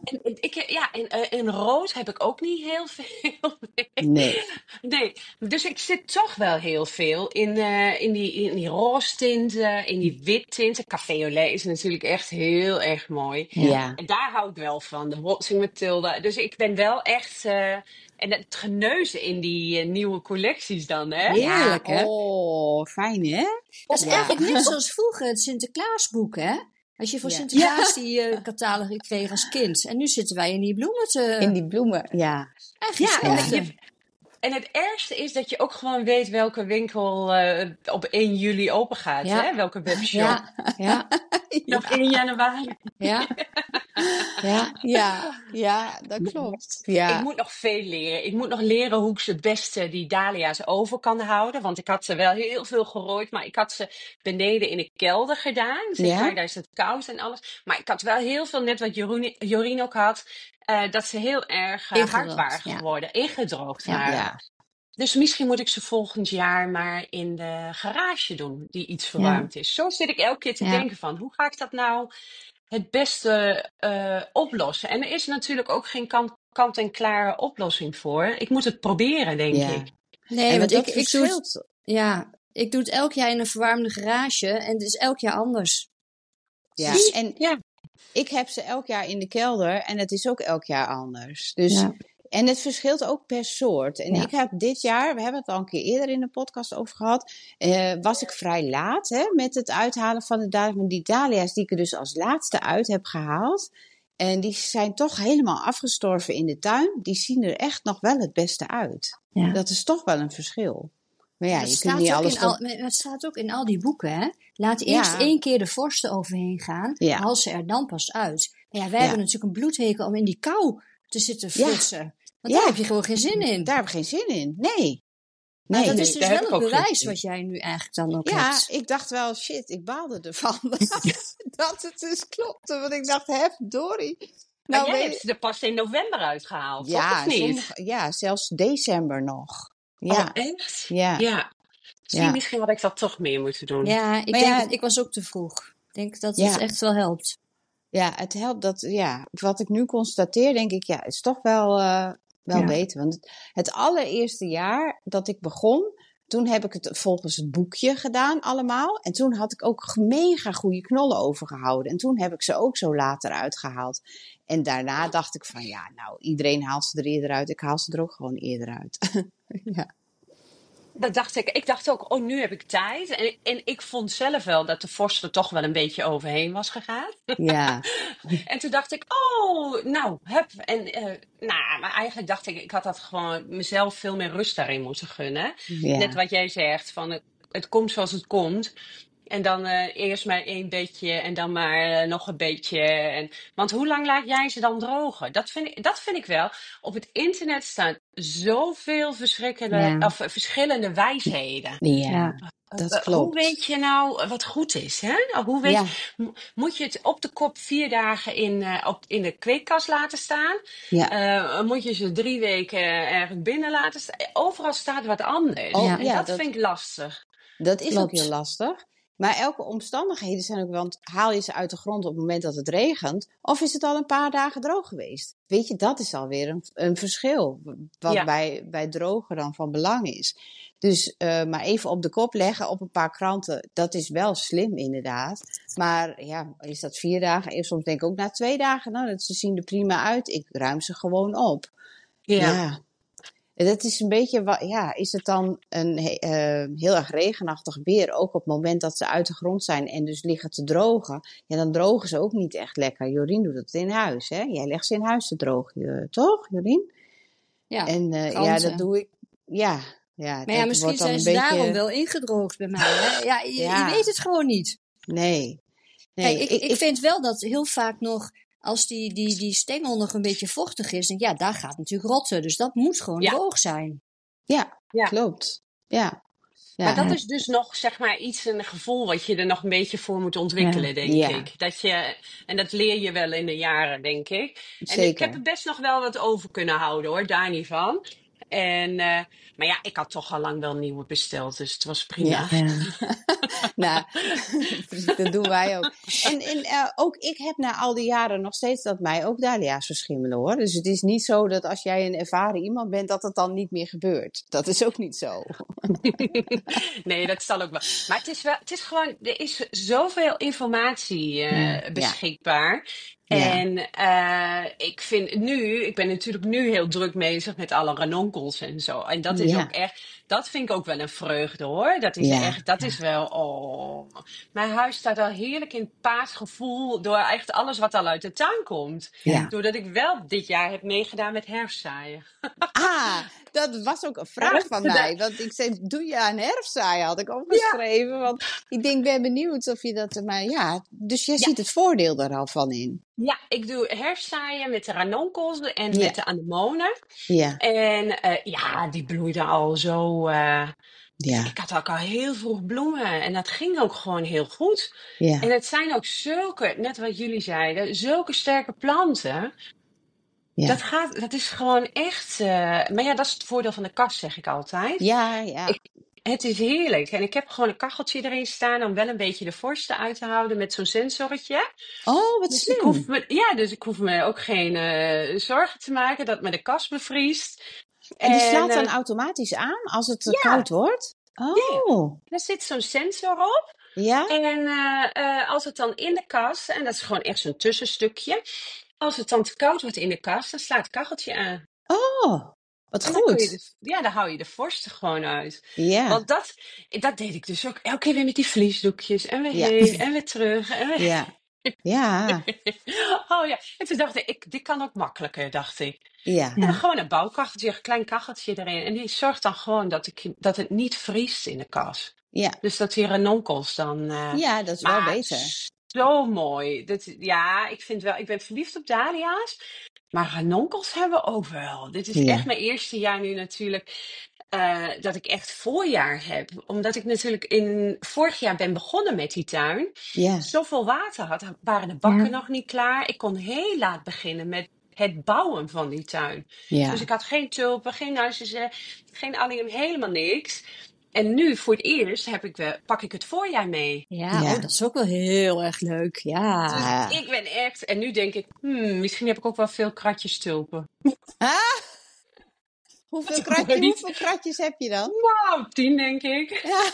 C: En rood heb ik ook niet heel veel.
B: Nee.
C: Nee, dus ik zit toch wel heel veel in die roze tinten, in die wit tinten. Café au lait is natuurlijk echt heel erg mooi.
A: Ja.
B: Ja.
C: En daar hou ik wel van, de Watson Matilda. Dus ik ben wel echt... en het geneuzen in die nieuwe collecties dan, hè?
A: Heerlijk, hè?
B: Oh, fijn hè?
A: Dat is
B: Ja.
A: eigenlijk net zoals vroeger het Sinterklaasboek, hè? Als je voor
B: Ja.
A: Sinterklaas die catalogus kreeg als kind. En nu zitten wij in die bloemen te...
B: In die bloemen, ja.
A: Eigenlijk
C: Ja,
A: hetzelfde.
C: en het ergste is dat je ook gewoon weet welke winkel op 1 juli open gaat,
A: Ja.
C: hè? Welke webshop.
A: Ja, ja,
C: Of 1 januari.
A: ja, ja.
B: Ja, dat klopt.
C: Ik
B: Ja.
C: moet nog veel leren. Ik moet nog leren hoe ik ze het beste die dahlia's over kan houden. Want ik had ze wel heel veel gerooid. Maar ik had ze beneden in de kelder gedaan. Zeg
B: Ja?
C: maar, daar is het koud en alles. Maar ik had wel heel veel, net wat Jorien ook had. Dat ze heel erg hard
A: Ingedroogd,
C: waren
A: ja.
C: geworden. Ingedroogd
A: Ja.
C: waren.
B: Ja.
C: Dus misschien moet ik ze volgend jaar maar in de garage doen. Die iets verwarmd is. Zo zit ik elke keer te
A: Ja.
C: denken van. Hoe ga ik dat nou het beste oplossen? En er is natuurlijk ook geen kant-en-klare oplossing voor. Ik moet het proberen, denk
B: Ja.
C: ik.
A: Nee,
B: En
A: want
B: dat
A: ik doe het,
B: verschilt.
A: ja, ik doe het elk jaar in een verwarmde garage. En het is elk jaar anders.
B: Ja.
A: Zie?
B: En
C: Ja.
B: ik heb ze elk jaar in de kelder en het is ook elk jaar anders. Dus,
A: Ja.
B: en het verschilt ook per soort. En
A: Ja.
B: ik heb dit jaar, we hebben het al een keer eerder in de podcast over gehad, was ik vrij laat met het uithalen van de dahlia's. Maar die dahlia's die ik er dus als laatste uit heb gehaald, en die zijn toch helemaal afgestorven in de tuin, die zien er echt nog wel het beste uit.
A: Ja.
B: Dat is toch wel een verschil. Maar ja,
A: Dat
B: je
A: staat
B: kunt niet
A: ook
B: alles...
A: in al, het staat ook in al die boeken, hè? Laat eerst
B: Ja.
A: 1 keer de vorsten overheen gaan.
B: Ja.
A: Haal ze er dan pas uit. Maar ja, wij
B: Ja.
A: hebben natuurlijk een bloedhekel om in die kou te zitten
B: Ja.
A: flitsen. Want
B: Ja.
A: daar heb je gewoon geen zin in.
B: Daar heb ik geen zin in. Nee.
A: Maar
B: Nee.
A: dat
C: nee,
A: is dus
C: daar heb
A: wel
C: ik
A: het
C: ook geen
A: bewijs
C: zin in.
A: wat jij nu eigenlijk dan ook
B: Ja,
A: hebt.
B: ik dacht wel, shit, ik baalde ervan. dat het dus klopte. Want ik dacht, verdorie.
C: Maar
B: Nou,
C: jij
B: weet
C: hebt ze er pas in november uitgehaald, toch?
B: ja,
C: Of niet?
B: ja, zelfs december nog. Ja,
C: Oh, echt?
B: ja,
C: Ja.
B: ja.
C: Misschien had ik dat toch meer moeten doen.
A: Ja, ik
B: Maar
A: denk
B: ja-
A: dat ik was ook te vroeg. Ik denk dat
B: Ja.
A: het echt wel helpt.
B: Ja, het helpt dat, ja, wat ik nu constateer, denk ik, ja, is toch wel
A: Ja.
B: beter. Want het allereerste jaar dat ik begon, toen heb ik het volgens het boekje gedaan allemaal. En toen had ik ook mega goede knollen overgehouden. En toen heb ik ze ook zo later uitgehaald. En daarna dacht ik van, ja, nou, iedereen haalt ze er eerder uit. Ik haal ze er ook gewoon eerder uit. ja.
C: Dat dacht ik. Ik dacht ook, oh, nu heb ik tijd. En ik vond zelf wel dat de vorst er toch wel een beetje overheen was gegaan.
B: Ja,
C: En toen dacht ik, oh, nou, hup. En maar eigenlijk dacht ik had dat gewoon mezelf veel meer rust daarin moeten gunnen.
B: ja.
C: Net wat jij zegt, van het komt zoals het komt. En dan eerst maar één beetje en dan maar nog een beetje. Want hoe lang laat jij ze dan drogen? Dat vind ik wel. Op het internet staan zoveel
A: Ja,
C: verschillende wijsheden.
B: Ja,
A: ja,
B: dat
C: Hoe
B: klopt.
C: weet je nou wat goed is? Hè?
B: Ja,
C: Moet je het op de kop 4 dagen in de kweekkast laten staan?
B: ja.
C: Moet je ze 3 weken ergens binnen laten staan? Overal staat wat anders.
B: Oh
A: ja,
C: En
B: ja,
C: dat
B: dat,
C: vind ik lastig.
B: dat is ook heel
A: klopt.
B: lastig. Maar elke omstandigheden zijn ook, want haal je ze uit de grond op het moment dat het regent, of is het al een paar dagen droog geweest? Weet je, dat is alweer een verschil, wat
C: Ja,
B: bij drogen dan van belang is. Dus maar even op de kop leggen op een paar kranten, dat is wel slim inderdaad. Maar ja, is dat 4 dagen? En soms denk ik ook na 2 dagen, nou, ze zien er prima uit, ik ruim ze gewoon op.
C: ja.
B: Ja, dat is een beetje, ja, is het dan een heel erg regenachtig weer, ook op het moment dat ze uit de grond zijn en dus liggen te drogen, ja, dan drogen ze ook niet echt lekker. Jorien doet het in huis, hè? Jij legt ze in huis te drogen, toch, Jorien?
A: Ja,
B: En ja, dat
A: kranten.
B: doe ik, ja, ja,
A: Maar ja,
B: dat
A: misschien
B: wordt dan
A: zijn
B: een
A: ze daarom
B: beetje,
A: wel ingedroogd bij mij. Hè? Ja, je weet
B: ja,
A: het gewoon niet.
B: nee,
A: Kijk,
B: nee,
A: ik vind wel dat heel vaak nog, als die stengel nog een beetje vochtig is, denk ik, ja, daar gaat natuurlijk rotten. Dus dat moet gewoon
C: Ja,
A: droog zijn.
B: ja,
C: ja.
B: klopt, ja,
C: Maar
B: ja,
C: dat is dus nog, zeg maar, een gevoel wat je er nog een beetje voor moet
A: Ja,
C: ontwikkelen, denk
B: ja,
C: ik. En dat leer je wel in de jaren, denk ik. En ik heb er
B: zeker,
C: best nog wel wat over kunnen houden, hoor, daar niet van. Maar ja, ik had toch al lang wel nieuwe besteld, dus het was
B: ja.
C: prima.
A: ja,
B: Nou, precies, dat doen wij ook. En ook ik heb na al die jaren nog steeds dat mij ook dahlia's verschimmelen hoor. Dus het is niet zo dat als jij een ervaren iemand bent, dat het dan niet meer gebeurt. Dat is ook niet zo.
C: Nee, dat zal ook wel. Maar het is gewoon, er is zoveel informatie
A: ja,
B: Ja,
C: beschikbaar.
B: ja,
C: En ik ben natuurlijk nu heel druk bezig met alle ranonkels en zo. En dat is ook
B: ja,
C: echt, dat vind ik ook wel een vreugde hoor.
B: ja,
C: Dat is wel, oh. Mijn huis staat al heerlijk in paasgevoel door echt alles wat al uit de tuin komt.
B: ja.
A: ja.
C: Doordat ik wel dit jaar heb meegedaan met herfstzaaien.
B: Ah, dat was ook een vraag van mij. Want ik zei, doe je aan herfstzaaien? Had ik
C: Ja,
B: opgeschreven. Want ik denk, ben benieuwd of je dat... Maar ja, dus jij
C: ja.
B: ziet het voordeel er al van in.
C: Ja, ik doe herfstzaaien met de ranonkels en
B: Ja,
C: met de anemonen.
B: ja,
C: En ja, die bloeiden al zo. Ik
B: ja,
C: had ook al heel vroeg bloemen en dat ging ook gewoon heel goed. En
B: ja,
C: het zijn ook zulke, net wat jullie zeiden, zulke sterke planten.
B: ja.
C: Dat is gewoon echt. Maar ja, dat is het voordeel van de kast, zeg ik altijd.
B: Ja, ja.
C: Ik, het is heerlijk. En ik heb gewoon een kacheltje erin staan om wel een beetje de vorst eruit te houden met zo'n sensoretje.
B: Oh, wat
C: Dus
B: slim.
C: ik hoef me ook geen zorgen te maken dat me de kast bevriest.
B: En die
C: En
B: slaat dan automatisch aan als het koud
C: ja,
B: wordt?
C: ja,
B: Oh,
C: er zit zo'n sensor op.
B: ja?
C: En als het dan in de kast, en dat is gewoon echt zo'n tussenstukje. Als het dan te koud wordt in de kast, dan slaat het kacheltje aan.
B: Oh, wat
C: En dan kun je
B: goed.
C: dan hou je de vorst er gewoon uit.
B: Ja,
C: Want dat deed ik dus ook elke keer weer met die vliesdoekjes. En weer
B: ja,
C: heen en weer terug. En weer...
B: ja, ja,
C: Oh ja, en toen dacht ik, dit kan ook makkelijker, dacht ik.
B: ja,
C: En dan
A: ja,
C: gewoon een bouwkacheltje, een klein kacheltje erin. En die zorgt dan gewoon dat het niet vriest in de kas.
B: ja.
C: Dus dat die ranonkels dan...
B: Ja, dat is wel
C: maar
B: beter.
C: zo mooi. Ja, ik ben verliefd op dahlia's. Maar ranonkels hebben we ook wel. Dit is echt
B: Ja,
C: mijn eerste jaar nu natuurlijk dat ik echt voorjaar heb. Omdat ik natuurlijk vorig jaar ben begonnen met die tuin.
B: ja,
C: Zoveel water had, waren de bakken
A: ja,
C: nog niet klaar. Ik kon heel laat beginnen met het bouwen van die tuin. Dus
B: ja,
C: ik had geen tulpen, geen narcissen, geen allium, helemaal niks. En nu voor het eerst pak ik het voorjaar mee.
A: ja. Oh,
B: ja.
A: dat is ook wel heel erg leuk.
C: Dus
A: Ja,
B: Ah.
C: ik ben echt... En nu denk ik, misschien heb ik ook wel veel kratjes tulpen.
B: Ah,
C: Ik weet niet.
B: hoeveel kratjes heb je dan?
C: Nou, 10 denk ik.
B: Ja,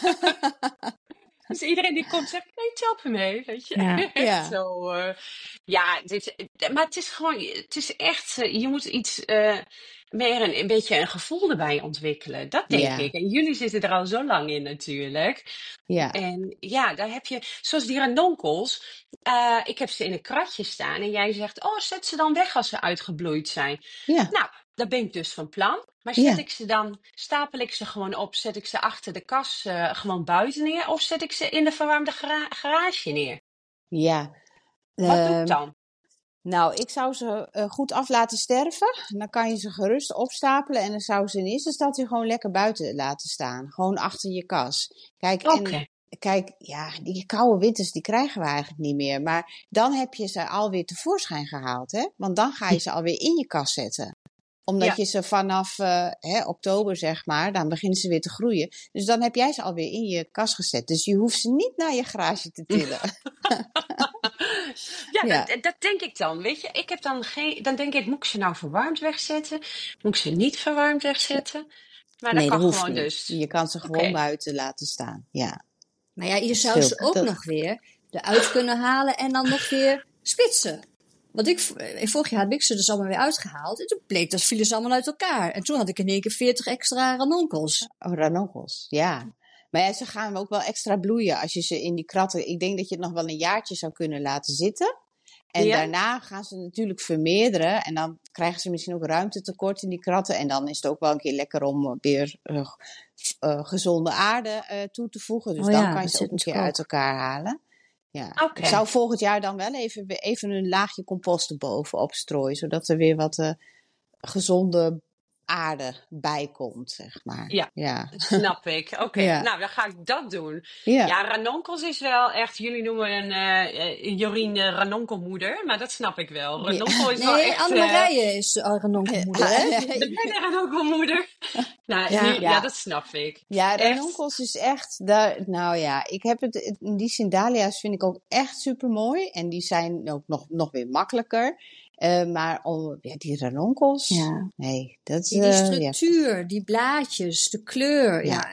C: Dus iedereen die komt zegt, nee, tulpen mee, weet je.
A: ja,
C: Echt
B: ja,
C: zo. Ja, maar het is gewoon... Het is echt... je moet iets... meer een beetje een gevoel erbij ontwikkelen. Dat denk
B: ja,
C: ik. En jullie zitten er al zo lang in natuurlijk.
B: ja,
C: En ja, daar heb je, zoals die ranonkels. Ik heb ze in een kratje staan en jij zegt, oh, zet ze dan weg als ze uitgebloeid zijn.
B: ja,
C: Nou, dat ben ik dus van plan. Maar
B: Ja,
C: stapel ik ze gewoon op, zet ik ze achter de kas gewoon buiten neer of zet ik ze in de verwarmde garage neer?
B: ja.
C: Wat doe ik
B: Ehm,
C: dan?
B: nou, ik zou ze goed af laten sterven. Dan kan je ze gerust opstapelen. En dan zou ze in eerste instantie gewoon lekker buiten laten staan. Gewoon achter je kas.
C: Oké.
B: Kijk, ja, die koude winters die krijgen we eigenlijk niet meer. Maar dan heb je ze alweer tevoorschijn gehaald, hè? Want dan ga je ze alweer in je kas zetten. Omdat
C: Ja.
B: je ze vanaf oktober, zeg maar, dan beginnen ze weer te groeien. Dus dan heb jij ze alweer in je kas gezet. Dus je hoeft ze niet naar je garage te tillen.
C: Ja,
B: Ja.
C: dat denk ik dan. Weet je, ik heb dan geen. Dan denk ik, moet ik ze nou verwarmd wegzetten? Moet ik ze niet verwarmd wegzetten? Maar dat
B: Nee, dat
C: kan
B: hoeft
C: gewoon
B: niet.
C: dus.
B: Je kan ze gewoon
C: Oké.
B: buiten laten staan. Ja,
A: Maar ja, je
B: dat
A: zou ze
B: scheelt.
A: ook nog weer eruit kunnen halen en dan nog weer spitsen. Want vorig jaar heb ik ze dus allemaal weer uitgehaald. En toen bleek dat vielen ze allemaal uit elkaar. En toen had ik in één keer 40 extra ranonkels.
B: Oh, ranonkels, ja. Maar ja, ze gaan ook wel extra bloeien als je ze in die kratten... Ik denk dat je het nog wel een jaartje zou kunnen laten zitten. En
C: Ja?
B: daarna gaan ze natuurlijk vermeerderen. En dan krijgen ze misschien ook ruimtetekort in die kratten. En dan is het ook wel een keer lekker om weer gezonde aarde toe te voegen. Dus
A: Oh
B: dan
A: ja,
B: kan je
A: dat
B: ze ook
A: zit
B: een keer
A: natuurlijk
B: uit
A: ook.
B: elkaar halen. Ja.
C: Oké.
B: Ik zou volgend jaar dan wel even een laagje compost erbovenop strooien. Zodat er weer wat gezonde aarde bij komt, zeg maar.
C: Ja,
B: Ja.
C: snap ik. Oké,
B: Ja.
C: nou dan ga ik dat doen.
B: Ja.
C: Ja, ranonkels is wel echt, jullie noemen Jorien ranonkelmoeder, maar dat snap ik wel. Ranonkel is wel
A: Nee,
C: echt,
A: Anne-Marije is de ranonkelmoeder, hè?
C: ben jij ranonkelmoeder? Nou,
A: Ja.
C: ja,
B: Ja.
C: dat snap ik.
B: Ja,
C: Echt.
B: ranonkels is echt, nou ja, ik heb in die Sindalia's vind ik ook echt super mooi. En die zijn ook nog weer makkelijker. Maar die ranonkels,
A: Ja.
B: nee, dat is,
A: Die
B: ja.
A: structuur, die blaadjes, de kleur.
B: Ja.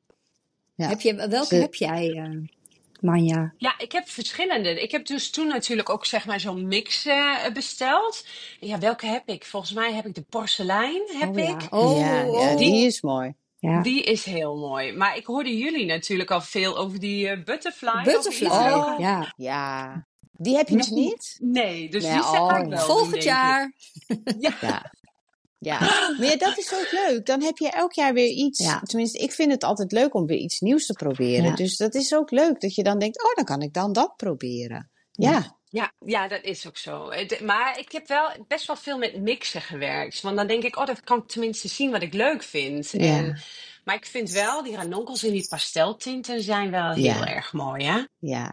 A: Ja.
B: Ja.
A: Welke heb jij, Manja?
C: Ja, ik heb verschillende. Ik heb dus toen natuurlijk ook zeg maar zo'n mix besteld. Ja, welke heb ik? Volgens mij heb ik de porselein, heb
A: Oh
C: ik.
A: ja. Oh,
B: Ja,
A: oh.
B: die is mooi.
A: Ja.
C: Die is heel mooi. Maar ik hoorde jullie natuurlijk al veel over die butterfly.
A: Butterfly.
C: Over iets
B: Oh.
A: Ja.
B: Ja, die heb je dus niet?
C: Nee, dus
B: Nee,
C: die ga
B: oh,
C: ik wel
B: ja.
C: doen,
A: Volgend
C: denk
A: jaar.
C: ik. Ja.
B: Ja. Ja, maar ja, dat is ook leuk. Dan heb je elk jaar weer iets.
A: Ja.
B: Tenminste, ik vind het altijd leuk om weer iets nieuws te proberen.
A: Ja.
B: Dus dat is ook leuk dat je dan denkt, oh, dan kan ik dan dat proberen. Ja,
C: Ja, dat is ook zo. Maar ik heb wel best wel veel met mixen gewerkt. Want dan denk ik, oh, dat kan ik tenminste zien wat ik leuk vind.
B: ja,
C: Maar ik vind wel, die ranonkels in die pasteltinten zijn wel heel
B: Ja.
C: erg mooi, hè?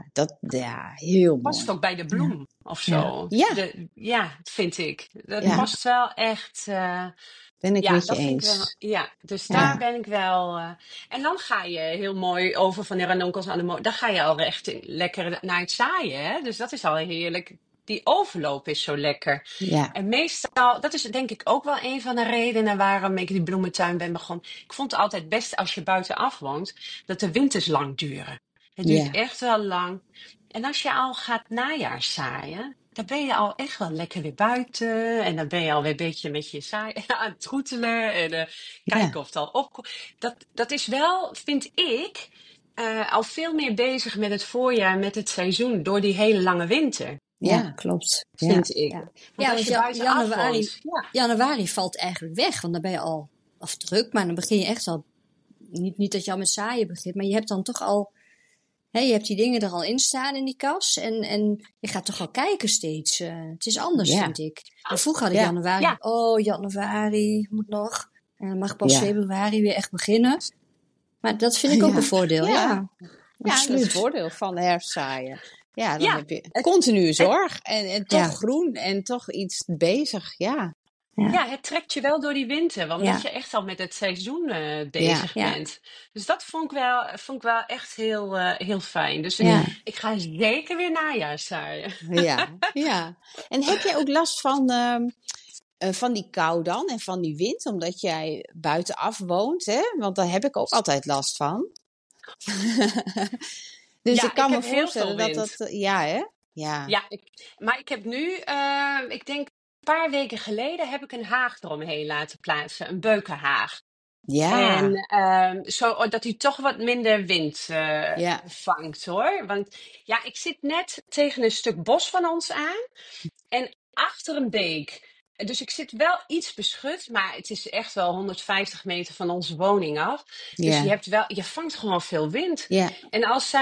B: ja, heel
C: Past
B: mooi.
C: ook bij de bloem of zo.
B: Ja.
C: Ja, vind ik. Dat
B: Ja.
C: past wel echt.
B: Ben ik
C: Ja,
B: met je
C: dat vind ik
B: eens.
C: wel. Ja, dus
B: Ja.
C: daar ben ik wel. En dan ga je heel mooi over van de ranonkels aan de dan ga je al echt lekker naar het zaaien, hè? Dus dat is al heerlijk. Die overloop is zo lekker.
B: Ja,
C: En meestal, dat is denk ik ook wel een van de redenen waarom ik die bloementuin ben begonnen. Ik vond het altijd best als je buitenaf woont, dat de winters lang duren. Het duurt
B: Ja.
C: echt wel lang. En als je al gaat najaarzaaien, dan ben je al echt wel lekker weer buiten. En dan ben je alweer een beetje met je zaai aan het troetelen. En kijken of het al opkomt. Dat is wel, vind ik, al veel meer bezig met het voorjaar, met het seizoen, door die hele lange winter.
A: Ja, klopt.
C: Vind ik.
A: Ja,
C: Want
A: ja,
C: als je
A: want
C: buitenaf
A: januari,
C: woont,
A: januari valt eigenlijk weg. Want dan ben je al druk, maar dan begin je echt al. Niet dat je al met zaaien begint, maar je hebt dan toch al. Hè, je hebt die dingen er al in staan in die kas. En je gaat toch al kijken steeds. Het is anders,
B: Ja.
A: vind ik. En vroeger had ik
B: Ja.
A: januari.
C: Ja.
A: Oh, januari moet nog. En dan mag pas
B: Ja.
A: februari weer echt beginnen. Maar dat vind ik ook
B: Ja.
A: een voordeel.
B: Ja.
A: Ja,
B: Ja, dat is
A: absoluut.
B: het voordeel van herfstzaaien. Ja, dan
C: Ja,
B: heb je continu zorg en toch
A: Ja.
B: groen en toch iets bezig. Ja,
C: ja, het trekt je wel door die winter, want
A: Ja.
C: dat je echt al met het seizoen bezig
A: Ja.
C: bent. Dus dat vond ik wel echt heel fijn. Dus
A: Ja.
C: ik ga zeker weer najaarzaaien.
B: ja. En heb jij ook last van die kou dan en van die wind, omdat jij buitenaf woont, hè? Want daar heb ik ook altijd last van. Dus
C: Ja,
B: ik kan
C: ik
B: me
C: heb heel
B: voorstellen
C: veel
B: dat
C: wind.
B: ja, hè? Ja.
C: Ja, maar ik heb nu, ik denk een paar weken geleden heb ik een haag eromheen laten plaatsen, een beukenhaag.
B: Ja.
C: En dat hij toch wat minder wind
B: Ja.
C: vangt hoor. Want ja, ik zit net tegen een stuk bos van ons aan. En achter een beek Dus ik zit wel iets beschut, maar het is echt wel 150 meter van onze woning af. Dus
B: Ja,
C: je vangt gewoon veel wind.
B: ja,
C: En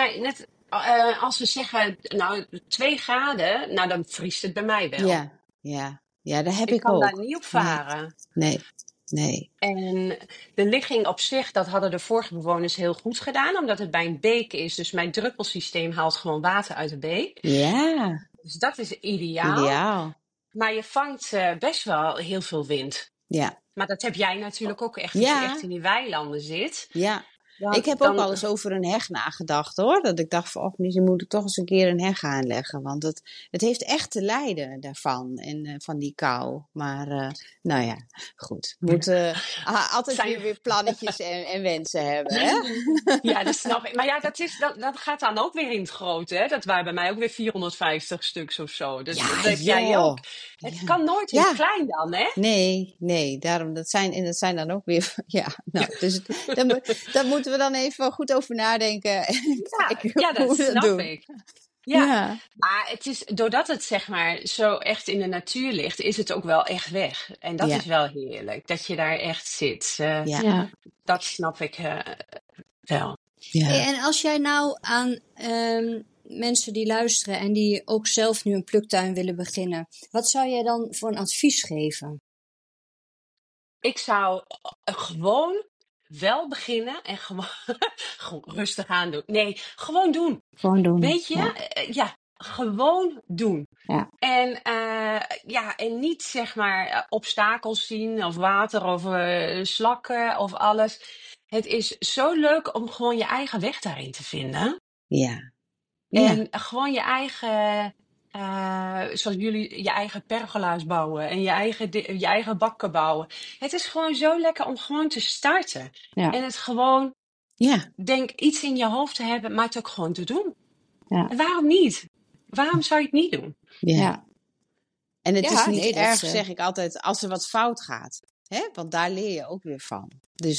C: als we zeggen, nou 2 graden, nou dan vriest het bij mij wel.
B: ja, ja. Ja, dat heb
C: Ik
B: ik
C: kan daar
B: ook.
C: niet op
B: Nee,
C: varen.
B: nee.
C: En de ligging op zich, dat hadden de vorige bewoners heel goed gedaan, omdat het bij een beek is. Dus mijn druppelsysteem haalt gewoon water uit de beek.
B: Ja,
C: Dus dat is ideaal.
B: ideaal.
C: Maar je vangt best wel heel veel wind.
B: Ja,
C: Maar dat heb jij natuurlijk ook echt als je echt
B: ja,
C: in die weilanden zit.
B: ja. Ik heb ook al eens over een heg nagedacht hoor. Dat ik dacht van, misschien moet ik toch eens een keer een heg aanleggen. Want het heeft echt te lijden daarvan. En van die kou. Maar nou ja, goed. We moeten altijd
C: Zijn-
B: weer plannetjes en wensen hebben. Hè?
C: Ja, dat snap ik. Maar ja, dat gaat dan ook weer in het grote. Hè? Dat waren bij mij ook weer 450 stuks of zo. Dus
B: Ja,
C: dat heb jij
B: joh.
C: ook. Het
B: Ja.
C: kan nooit in het
B: Ja.
C: klein dan, hè?
B: Nee. Daarom, dat zijn dan ook weer. Ja, nou, dus daar moeten we dan even goed over nadenken. En kijken
C: Ja, dat
B: hoe we dat
C: snap
B: doen.
C: ik. Ja,
B: Ja.
C: maar het is, doordat het zeg maar zo echt in de natuur ligt, is het ook wel echt weg. En dat
B: Ja.
C: is wel heerlijk, dat je daar echt zit.
B: Ja.
C: Dat snap ik wel.
B: Ja.
A: Hey, en als jij nou aan mensen die luisteren en die ook zelf nu een pluktuin willen beginnen, wat zou jij dan voor een advies geven?
C: Ik zou gewoon wel beginnen en gewoon, gewoon rustig aan doen. Nee, gewoon doen.
A: Gewoon doen.
C: Weet je? Ja, gewoon doen.
A: Ja.
C: En, en niet zeg maar obstakels zien of water of slakken of alles. Het is zo leuk om gewoon je eigen weg daarin te vinden.
B: Ja.
C: En gewoon je eigen, zoals jullie, je eigen pergola's bouwen en je eigen bakken bouwen. Het is gewoon zo lekker om gewoon te starten.
A: Ja.
C: En het gewoon,
B: Ja.
C: denk iets in je hoofd te hebben, maar het ook gewoon te doen.
A: Ja.
C: En waarom niet? Waarom zou je het niet doen?
B: Ja.
A: Ja.
B: En het
A: Ja,
B: is niet
A: nee, dat
B: erg,
A: is,
B: zeg ik altijd, als er wat fout gaat. Hè? Want daar leer je ook weer van. Dus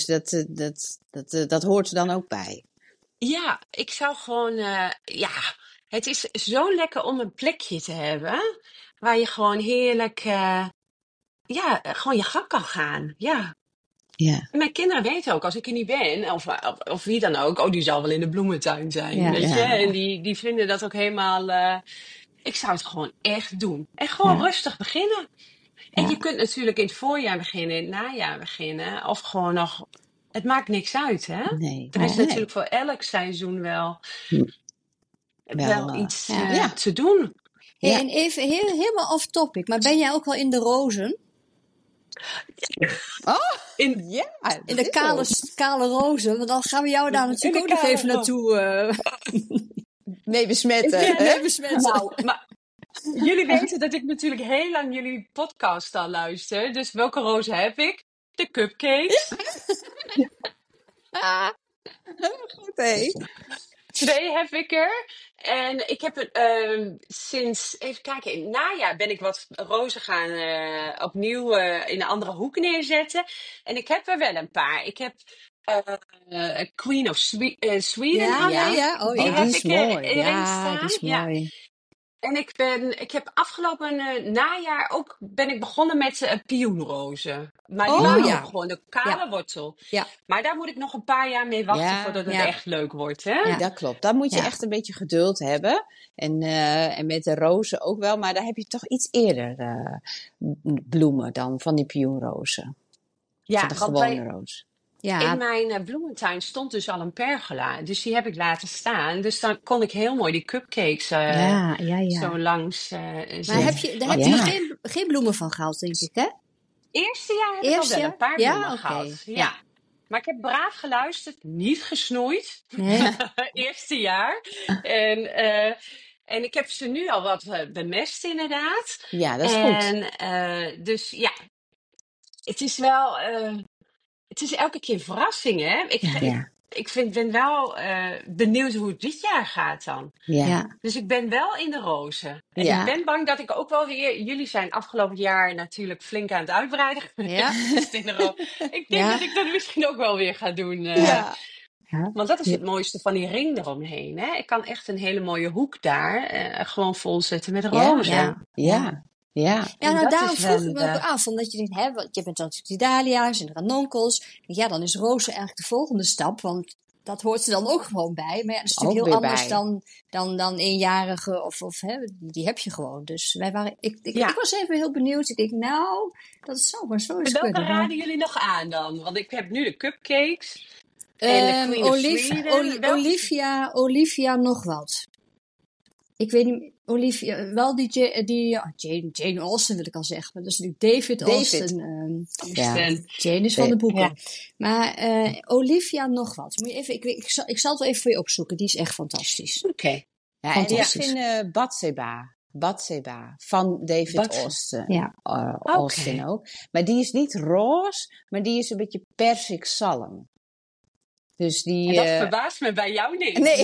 B: dat hoort er dan ook bij.
C: Ja, ik zou gewoon, het is zo lekker om een plekje te hebben waar je gewoon heerlijk, gewoon je gang kan gaan. Ja.
B: Ja.
C: En mijn kinderen weten ook, als ik er niet ben, of wie dan ook, die zal wel in de bloementuin zijn,
A: Ja.
C: weet je.
B: Ja.
C: En die vinden dat ook helemaal, ik zou het gewoon echt doen. En gewoon
A: Ja.
C: rustig beginnen. En
A: Ja.
C: je kunt natuurlijk in het voorjaar beginnen, in het najaar beginnen, of gewoon nog, het maakt niks uit, hè.
B: Nee.
C: Er is
B: Nee.
C: natuurlijk voor elk seizoen wel
B: Wel,
C: iets
B: ja.
C: te doen.
A: Hey,
B: Ja.
A: en even helemaal off topic, maar ben jij ook al in de rozen?
C: In,
B: Ja.
A: In
B: dat
A: de
B: is zo.
A: kale rozen? Want dan gaan we jou daar natuurlijk ook nog
C: kale
A: even naartoe
B: Nee, besmetten.
C: Ja,
B: hè?
A: besmetten.
C: nou, maar jullie weten dat ik natuurlijk heel lang jullie podcast al luister. Dus welke rozen heb ik? De cupcakes.
B: Goed, hé.
C: 2 heb ik er. En ik heb sinds, even kijken, in het najaar ben ik wat rozen gaan opnieuw in een andere hoek neerzetten. En ik heb er wel een paar. Ik heb Queen of Sweden.
A: Ja,
C: had ik.
A: ja. Oh,
C: Die
A: ja.
C: heb
B: Die is
C: ik erin
B: mooi.
A: Ja, die is
C: staan. Ja.
A: mooi.
C: En ik heb afgelopen najaar ook ben ik begonnen met pioenrozen. Maar die
A: Oh,
C: waren
A: ja.
C: ook gewoon de kale
A: Ja.
C: wortel.
A: Ja.
C: Maar daar moet ik nog een paar jaar mee wachten
B: Ja.
C: voordat het
A: Ja.
C: echt leuk wordt, hè?
A: Ja.
B: Dat klopt. Dan moet je
A: Ja.
B: echt een beetje geduld hebben. En met de rozen ook wel. Maar daar heb je toch iets eerder bloemen dan van die pioenrozen.
C: Ja,
B: Van de
C: want
B: gewone roos.
A: Ja.
C: in mijn bloementuin stond dus al een pergola. Dus die heb ik laten staan. Dus dan kon ik heel mooi die cupcakes
A: Ja.
C: zo langs
A: Maar
C: zetten.
A: daar heb
B: Ja.
A: je geen bloemen van gehaald, denk ik, hè?
C: Eerste jaar heb ik al
A: Eerste
C: wel
A: jaar?
C: een paar
A: Ja,
C: bloemen
A: oké.
C: gehad. Ja.
A: Ja.
C: Maar ik heb braaf geluisterd, niet gesnoeid.
A: Nee.
C: Eerste jaar. En ik heb ze nu al wat bemest, inderdaad.
B: Ja, dat is goed.
C: En dus ja, het is wel. Het is elke keer een verrassing, hè?
B: Ja.
C: Ik ben wel benieuwd hoe het dit jaar gaat dan.
B: Ja.
A: Ja.
C: Dus ik ben wel in de rozen. En
B: Ja.
C: ik ben bang dat ik ook wel weer... Jullie zijn afgelopen jaar natuurlijk flink aan het uitbreiden
A: Ja.
C: geweest in de ik denk
A: Ja.
C: dat ik dat misschien ook wel weer ga doen.
B: Ja.
A: Ja.
C: Want dat is het mooiste van die ring eromheen. Hè? Ik kan echt een hele mooie hoek daar gewoon volzetten met rozen.
A: Ja.
B: Ja. Ja.
A: Ja, nou
C: dat
A: daarom
C: is
A: vroeg
C: wel,
A: ik me ook af, omdat je denkt, hè, want je bent natuurlijk die dahlia's en de ranonkels. Ja, dan is rozen eigenlijk de volgende stap, want dat hoort er dan ook gewoon bij. Maar ja, dat is
B: Ook
A: natuurlijk heel
B: weer
A: anders
B: bij.
A: dan eenjarige of hè, die heb je gewoon. Dus ik
C: ja.
A: was even heel benieuwd. Ik denk, nou, dat zou maar zo eens
C: En welke
A: kunnen. Maar,
C: raden jullie nog aan dan? Want ik heb nu de cupcakes en de Queen of Sweden. Welke?
A: Olivia nog wat. Ik weet niet, Olivia, wel Jane Austen wil ik al zeggen. Maar dat is natuurlijk David Austen.
B: Ja.
A: Jane is van de boeken.
C: Ja.
A: Maar Olivia nog wat. Moet je even, ik zal het wel even voor je opzoeken. Die is echt fantastisch.
C: Oké.
B: Ja, en ik
A: Fantastisch.
B: vind Bathsheba van David
C: Wat?
B: Austen.
A: Ja.
B: Austen ook. Maar die is niet roze, maar die is een beetje persikzalm. Dus die...
C: En dat verbaast me bij jou niet.
B: Nee.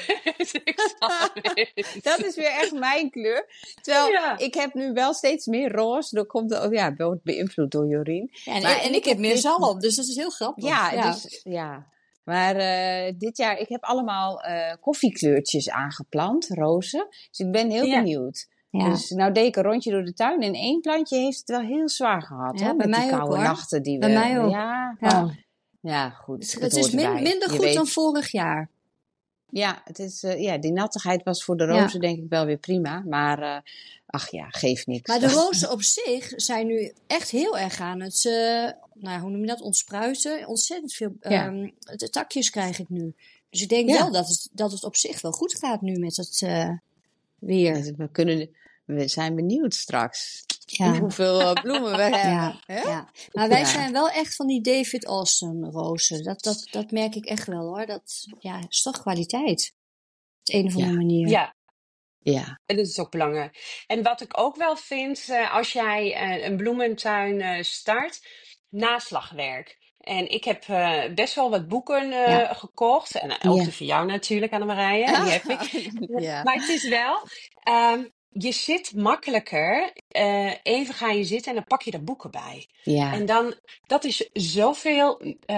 B: Dat is weer echt mijn kleur. Terwijl ik heb nu wel steeds meer roze. Dat komt wordt beïnvloed door Jorien.
A: Ja,
B: Maar
A: en ik heb meer zalm, dus dat is heel grappig.
B: Ja. Maar dit jaar, ik heb allemaal koffiekleurtjes aangeplant, rozen. Dus ik ben heel benieuwd.
A: Ja.
B: Dus nou deed ik een rondje door de tuin. En één plantje heeft het wel heel zwaar gehad.
A: Ja,
B: hoor,
A: bij
B: met die
A: mij ook,
B: koude
A: hoor.
B: nachten die
A: Bij
B: we...
A: mij ook.
B: Ja,
A: Ja.
B: ja goed.
A: Het is minder goed dan vorig jaar.
B: Ja, het is, die nattigheid was voor de rozen denk ik wel weer prima. Maar ach ja, geeft niks.
A: Maar de rozen op zich zijn nu echt heel erg aan het, hoe noem je dat, ontspruiten. Ontzettend veel de takjes krijg ik nu. Dus ik denk wel dat het op zich wel goed gaat nu met het weer.
B: We zijn benieuwd straks hoeveel bloemen we hebben.
A: Ja. Maar wij zijn wel echt van die David Austen rozen. Dat merk ik echt wel hoor. Dat is toch kwaliteit. Op de een of andere manier.
B: Ja.
C: En dat is ook belangrijk. En wat ik ook wel vind, als jij een bloementuin start, naslagwerk. En ik heb best wel wat boeken gekocht. En ook de voor jou natuurlijk, Annemarije. Die heb ik. Maar het is wel, je zit makkelijker. Even ga je zitten en dan pak je er boeken bij.
B: Ja.
C: En dan, dat is zoveel,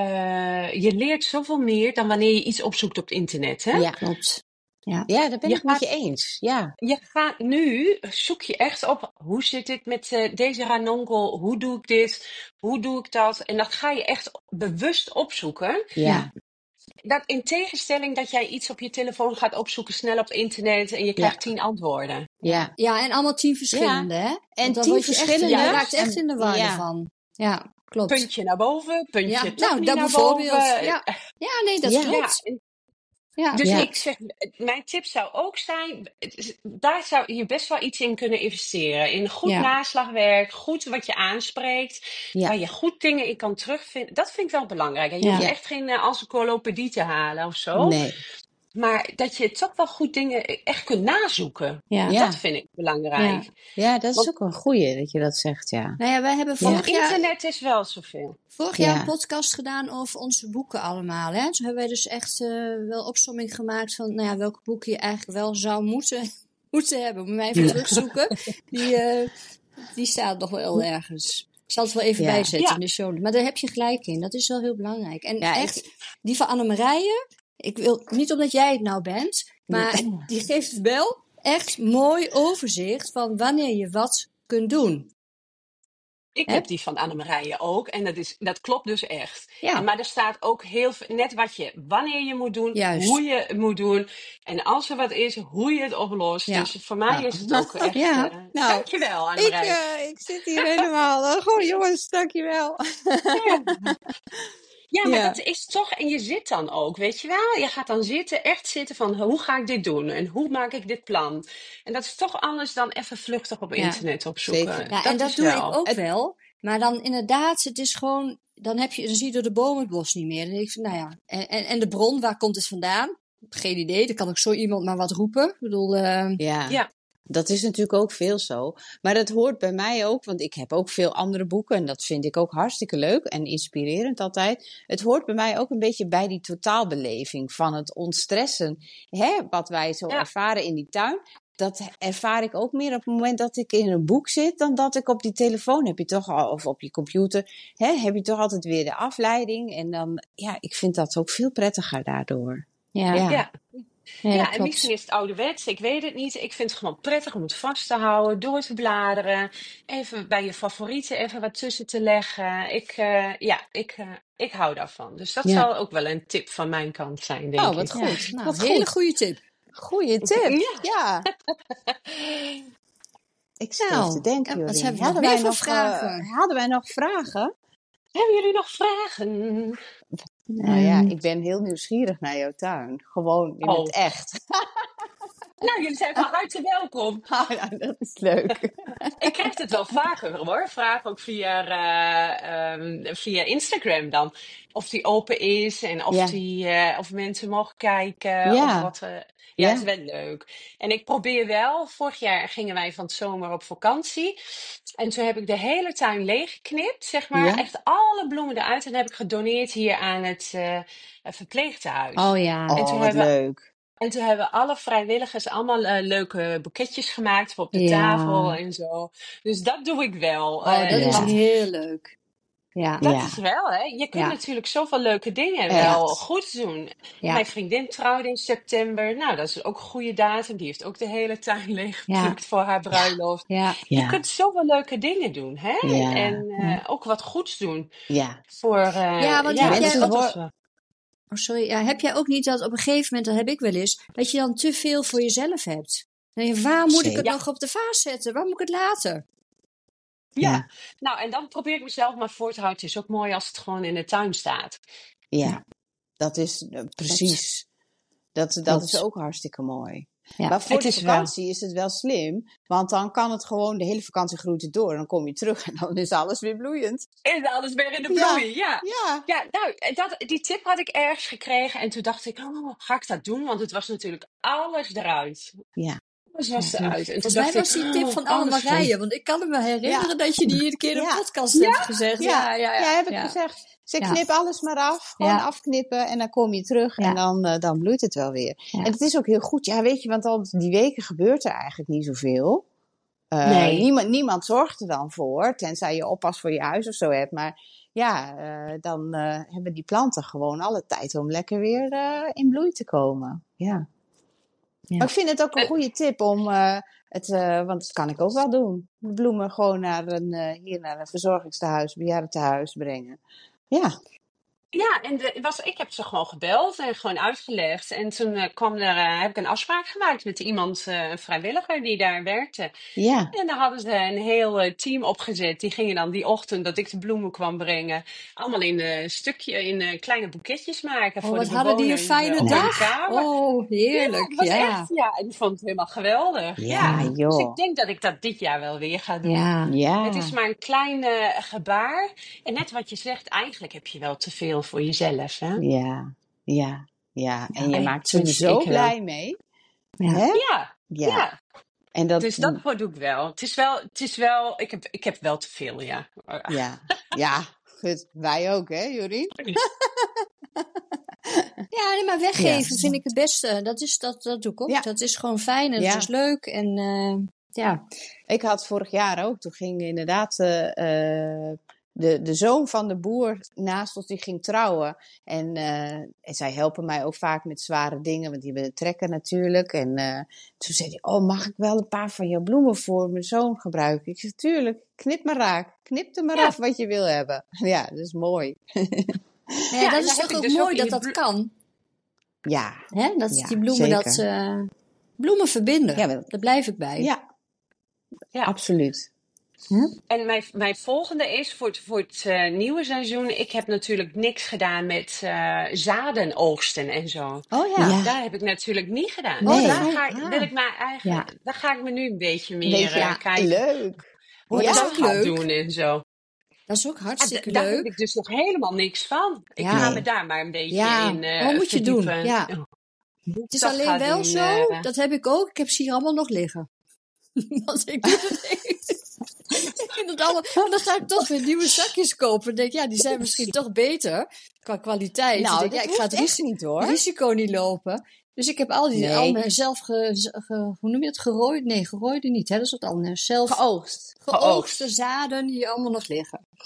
C: je leert zoveel meer dan wanneer je iets opzoekt op het internet. Hè?
B: Ja,
A: klopt.
B: Ja, daar ben ik met je eens. Ja.
C: Je gaat nu, zoek je echt op, hoe zit dit met deze ranonkel? Hoe doe ik dit? Hoe doe ik dat? En dat ga je echt bewust opzoeken.
B: Ja.
C: Dat in tegenstelling dat jij iets op je telefoon gaat opzoeken snel op internet en je krijgt 10 antwoorden.
B: Ja.
A: Ja, en allemaal 10 verschillende, hè?
B: En
A: dan
B: 10 verschillende.
A: Je raakt echt in de war van. Ja, klopt.
C: Puntje naar boven, puntje toch niet
A: dat
C: naar
A: bijvoorbeeld.
C: boven.
A: Ja, nee, dat klopt. Ja.
C: Dus ik zeg, mijn tip zou ook zijn, daar zou je best wel iets in kunnen investeren. In goed naslagwerk, goed wat je aanspreekt, waar je goed dingen in kan terugvinden. Dat vind ik wel belangrijk. En je hoeft echt geen encyclopedie te halen of zo.
B: Nee.
C: Maar dat je toch wel goed dingen echt kunt nazoeken. Dat vind ik belangrijk.
B: Ja, dat is ook een goeie dat je dat zegt, ja.
A: Nou ja, wij hebben vorig jaar...
C: Internet is wel zoveel.
A: Vorig jaar een podcast gedaan over onze boeken allemaal. Hè? Toen hebben wij dus echt wel opsomming gemaakt van welke boeken je eigenlijk wel zou moeten hebben. Moet mij even terugzoeken. Die staat nog wel ergens. Ik zal het wel even bijzetten in de show. Maar daar heb je gelijk in. Dat is wel heel belangrijk. En echt, die van Annemarije... Ik wil niet omdat jij het nou bent, maar die geeft wel echt mooi overzicht van wanneer je wat kunt doen.
C: Ik heb die van Annemarije ook en dat klopt dus echt.
A: Ja.
C: Maar er staat ook heel veel, net wanneer je moet doen, hoe je het moet doen. En als er wat is, hoe je het oplost. Ja. Dus voor mij is het ook echt... dankjewel, Annemarije.
B: Ik zit hier helemaal... Goh jongens, dankjewel.
C: Ja, maar dat is toch... En je zit dan ook, weet je wel? Je gaat dan echt zitten van... Hoe ga ik dit doen? En hoe maak ik dit plan? En dat is toch anders dan even vluchtig op internet opzoeken.
B: Zeker.
A: Ja, en dat doe ik ook wel. Maar dan inderdaad, het is gewoon... Dan zie je door de bomen het bos niet meer. Dan denk ik van, en de bron, waar komt het vandaan? Geen idee, dan kan ook zo iemand maar wat roepen. Ik bedoel...
B: Ja. Dat is natuurlijk ook veel zo. Maar dat hoort bij mij ook, want ik heb ook veel andere boeken. En dat vind ik ook hartstikke leuk en inspirerend altijd. Het hoort bij mij ook een beetje bij die totaalbeleving van het ontstressen. Wat wij zo ervaren in die tuin. Dat ervaar ik ook meer op het moment dat ik in een boek zit, dan dat ik op die telefoon heb je toch al, of op je computer, heb je toch altijd weer de afleiding. En dan, ik vind dat ook veel prettiger daardoor.
A: Ja. Nee, dat
C: Ja, en misschien
A: klopt.
C: is het ouderwets, ik weet het niet. Ik vind het gewoon prettig om het vast te houden, door te bladeren. Even bij je favorieten even wat tussen te leggen. Ik hou daarvan. Dus dat
B: Ja.
C: zal ook wel een tip van mijn kant zijn,
B: Oh,
C: denk
B: wat
C: ik.
A: Ja,
B: goed.
A: nou,
B: Wat
A: hele
B: goed.
A: goede tip.
B: Goeie tip.
C: Ja.
B: Ja. Ik zit even te
A: Nou,
B: denken,
A: wat
B: Jorien.
A: hebben we nog meer voor vragen?
B: Hadden wij nog vragen?
C: Hebben jullie nog vragen?
B: Nou ja,
A: Ehm,
B: ik ben heel nieuwsgierig naar jouw tuin. Gewoon in het
C: Oh,
B: echt.
C: nou, jullie zijn van harte welkom.
B: Ah, nou, dat is leuk.
C: Ik krijg het wel vaker hoor. Vragen ook via Instagram dan. Of die open is en
B: Ja,
C: of mensen mogen kijken. Of
B: ja,
C: wat. Ja, is
B: ja,
C: wel leuk. En ik probeer wel. Vorig jaar gingen wij van het zomer op vakantie. En toen heb ik de hele tuin leeggeknipt. Zeg maar.
B: ja.
C: Echt alle bloemen eruit. En heb ik gedoneerd hier aan het verpleegtehuis.
A: oh ja.
C: En
B: Oh,
C: toen
B: wat
C: hebben
B: leuk.
C: en toen hebben alle vrijwilligers allemaal leuke boeketjes gemaakt voor op de tafel
A: Ja.
C: en zo. Dus dat doe ik wel.
A: Oh, dat is
B: Ja,
C: Want
A: heel leuk. Ja,
C: dat
B: ja,
C: is wel, hè. Je kunt
A: ja,
C: natuurlijk zoveel leuke dingen wel
B: echt.
C: goed doen.
A: ja,
C: Mijn vriendin trouwde in september. Nou, dat is ook een goede datum. Die heeft ook de hele tuin
A: ja,
C: leeggeplukt voor haar
B: Ja,
C: bruiloft.
A: ja,
C: Je
B: ja,
C: kunt zoveel leuke dingen doen, hè.
B: ja,
C: En
A: ja.
C: ook wat goeds doen.
B: ja.
C: Voor,
A: Ja, want heb
C: ja,
A: jij
C: dus
B: Mensen
C: dat
A: ook...
C: was
B: hoor.
C: wel.
A: Oh, sorry. Ja, heb jij ook niet dat op een gegeven moment, dat heb ik wel eens, dat je dan te veel voor jezelf hebt? Dan denk je, waar moet ik het
B: Zeker.
C: Ja,
A: nog op de vaas zetten? Waar moet ik het laten?
C: ja.
B: Ja,
C: Nou, en dan probeer ik mezelf maar voor te houden. Het is ook mooi als het gewoon in de tuin staat.
B: ja.
A: Ja,
B: Dat is
A: klopt.
B: precies. Dat is
A: Klopt.
B: ook hartstikke mooi.
A: Ja,
B: Maar voor
C: Het
B: de
C: is wel.
B: vakantie is het wel slim. Want dan kan het gewoon, de hele vakantie groeit het door. En dan kom je terug en dan is alles weer bloeiend.
C: En alles weer in de
B: Ja,
C: bloei, ja.
B: ja,
C: Ja, nou, die tip had ik ergens gekregen. En toen dacht ik, oh, ga ik dat doen? Want het was natuurlijk alles eruit.
B: ja,
C: Alles
B: ja,
C: was eruit. En toen
A: Volgens mij
C: dacht ik,
A: was die tip
C: oh,
A: van
C: alles van.
A: Annemarije, want ik kan me herinneren
B: ja,
A: dat je die een keer in een
B: ja,
A: podcast hebt
C: Ja?
A: gezegd.
B: ja.
A: Ja, ja,
B: Ja,
A: ja,
B: heb ik
A: ja,
B: gezegd. Ze
A: ja,
B: knip alles maar af. Gewoon
A: ja,
B: afknippen en dan kom je terug en
A: ja,
B: dan bloeit het wel weer. En
A: ja.
B: het is ook heel goed. Ja, weet je, want al die weken gebeurt er eigenlijk niet zoveel.
C: Nee.
B: Niemand zorgt er dan voor, tenzij je oppas voor je huis of zo hebt. Maar ja, dan hebben die planten gewoon alle tijd om lekker weer in bloei te komen. Ja.
A: Ja.
B: Maar ik vind het ook een
C: En-
B: goede tip om want dat kan ik ook wel doen. De bloemen gewoon hier naar een verzorgingstehuis, bejaardentehuis brengen. Ja,
C: Ja, en ik heb ze gewoon gebeld en gewoon uitgelegd. En toen heb ik een afspraak gemaakt met iemand, een vrijwilliger die daar werkte.
B: ja,
C: En daar hadden ze een heel team opgezet. Die gingen dan die ochtend dat ik de bloemen kwam brengen, allemaal in kleine boeketjes maken
A: Oh,
C: voor
A: wat
C: de
A: hadden die een
C: bewoners
A: fijne
C: op hun
A: dag.
C: kamer.
A: Oh,
C: Ja,
A: heerlijk.
C: het was
A: Ja,
C: echt, ja, en die vond het helemaal geweldig. Ja,
B: ja,
C: dus ik
B: joh.
C: denk dat ik dat dit jaar wel weer ga doen.
A: ja,
C: Het is
B: Ja,
C: maar een klein gebaar. En net wat je zegt, eigenlijk heb je wel te veel voor jezelf, hè?
B: ja, ja, ja. En je
A: ja,
B: maakt ze er
C: Dus
B: zo
C: ik wel.
B: blij mee.
A: ja.
B: Hè?
C: Ja,
B: Ja.
C: ja.
B: En dat,
C: Dus dat doe ik wel. Het is wel, ik heb wel te veel, ja.
B: ja, ja, goed. Wij ook, hè, Jorien?
A: Ja, nee, maar
B: Ja,
A: weggeven vind ik het beste. Dat doe ik ook.
B: ja,
A: Dat is gewoon fijn en dat is
B: ja.
A: leuk. En ja.
B: Ik had vorig jaar ook, toen ging inderdaad de zoon van de boer naast ons, die ging trouwen. En zij helpen mij ook vaak met zware dingen, want die hebben trekken natuurlijk. En toen zei hij, oh, mag ik wel een paar van jouw bloemen voor mijn zoon gebruiken? Ik zei, tuurlijk, knip maar raak. Knip er maar
C: Ja,
B: af wat je wil hebben. Ja, dat is mooi.
A: Ja,
C: ja,
A: dat
C: en
A: is
C: daar heb
A: toch
C: ik
A: ook
C: dus ook
A: mooi
C: in
A: dat
C: die
A: dat kan.
B: Ja,
A: Hè? Dat
B: ja,
A: die bloemen,
B: zeker.
A: bloemen verbinden.
B: Ja, wel,
A: Daar blijf ik bij.
B: ja,
C: ja.
B: absoluut.
A: Hm?
C: En mijn volgende is voor het nieuwe seizoen. Ik heb natuurlijk niks gedaan met zaden oogsten en zo.
A: Oh ja.
B: Ja,
C: Daar heb ik natuurlijk niet gedaan.
A: Oh,
C: Dus
A: dat
B: nee,
A: ga je...
C: wil
A: Ah.
C: ik maar
A: Ja.
C: eigenlijk, daar ga ik me nu een beetje
B: weet
C: meer
B: je,
A: Ja.
C: kijken
B: leuk.
C: hoe
A: Oh,
C: ik
A: dat is
B: Ja,
C: dat
A: ook
C: ga
A: leuk.
C: doen en zo.
A: Dat is ook hartstikke
C: Daar heb
A: leuk.
C: ik dus nog helemaal niks van. Ik ga
A: Ja.
C: me
B: nee,
C: daar maar een beetje
A: Ja.
C: in
A: Oh, moet je doen.
C: verdiepen.
A: Ja.
C: Hoe
A: Het
C: ik
A: is
C: dat
A: alleen
C: ga
A: wel
C: doen.
A: zo, dat heb ik ook. Ik heb ze hier allemaal nog liggen. Want ik doe het ik vind het allemaal, en dan ga ik toch weer nieuwe zakjes kopen. Dan denk ik, ja, die zijn misschien toch beter qua kwaliteit. Dan
B: nou,
A: denk ik,
B: dat
A: ja, ik ga
B: hoeft
A: het
B: echt niet hoor.
A: risico niet lopen. Dus ik heb al
B: Nee,
A: mezelf hoe noem je het? Gerooid? Nee, gerooide niet. Hè? Dat is wat anders. Zelf
B: geoogst.
A: geoogste zaden hier allemaal nog liggen.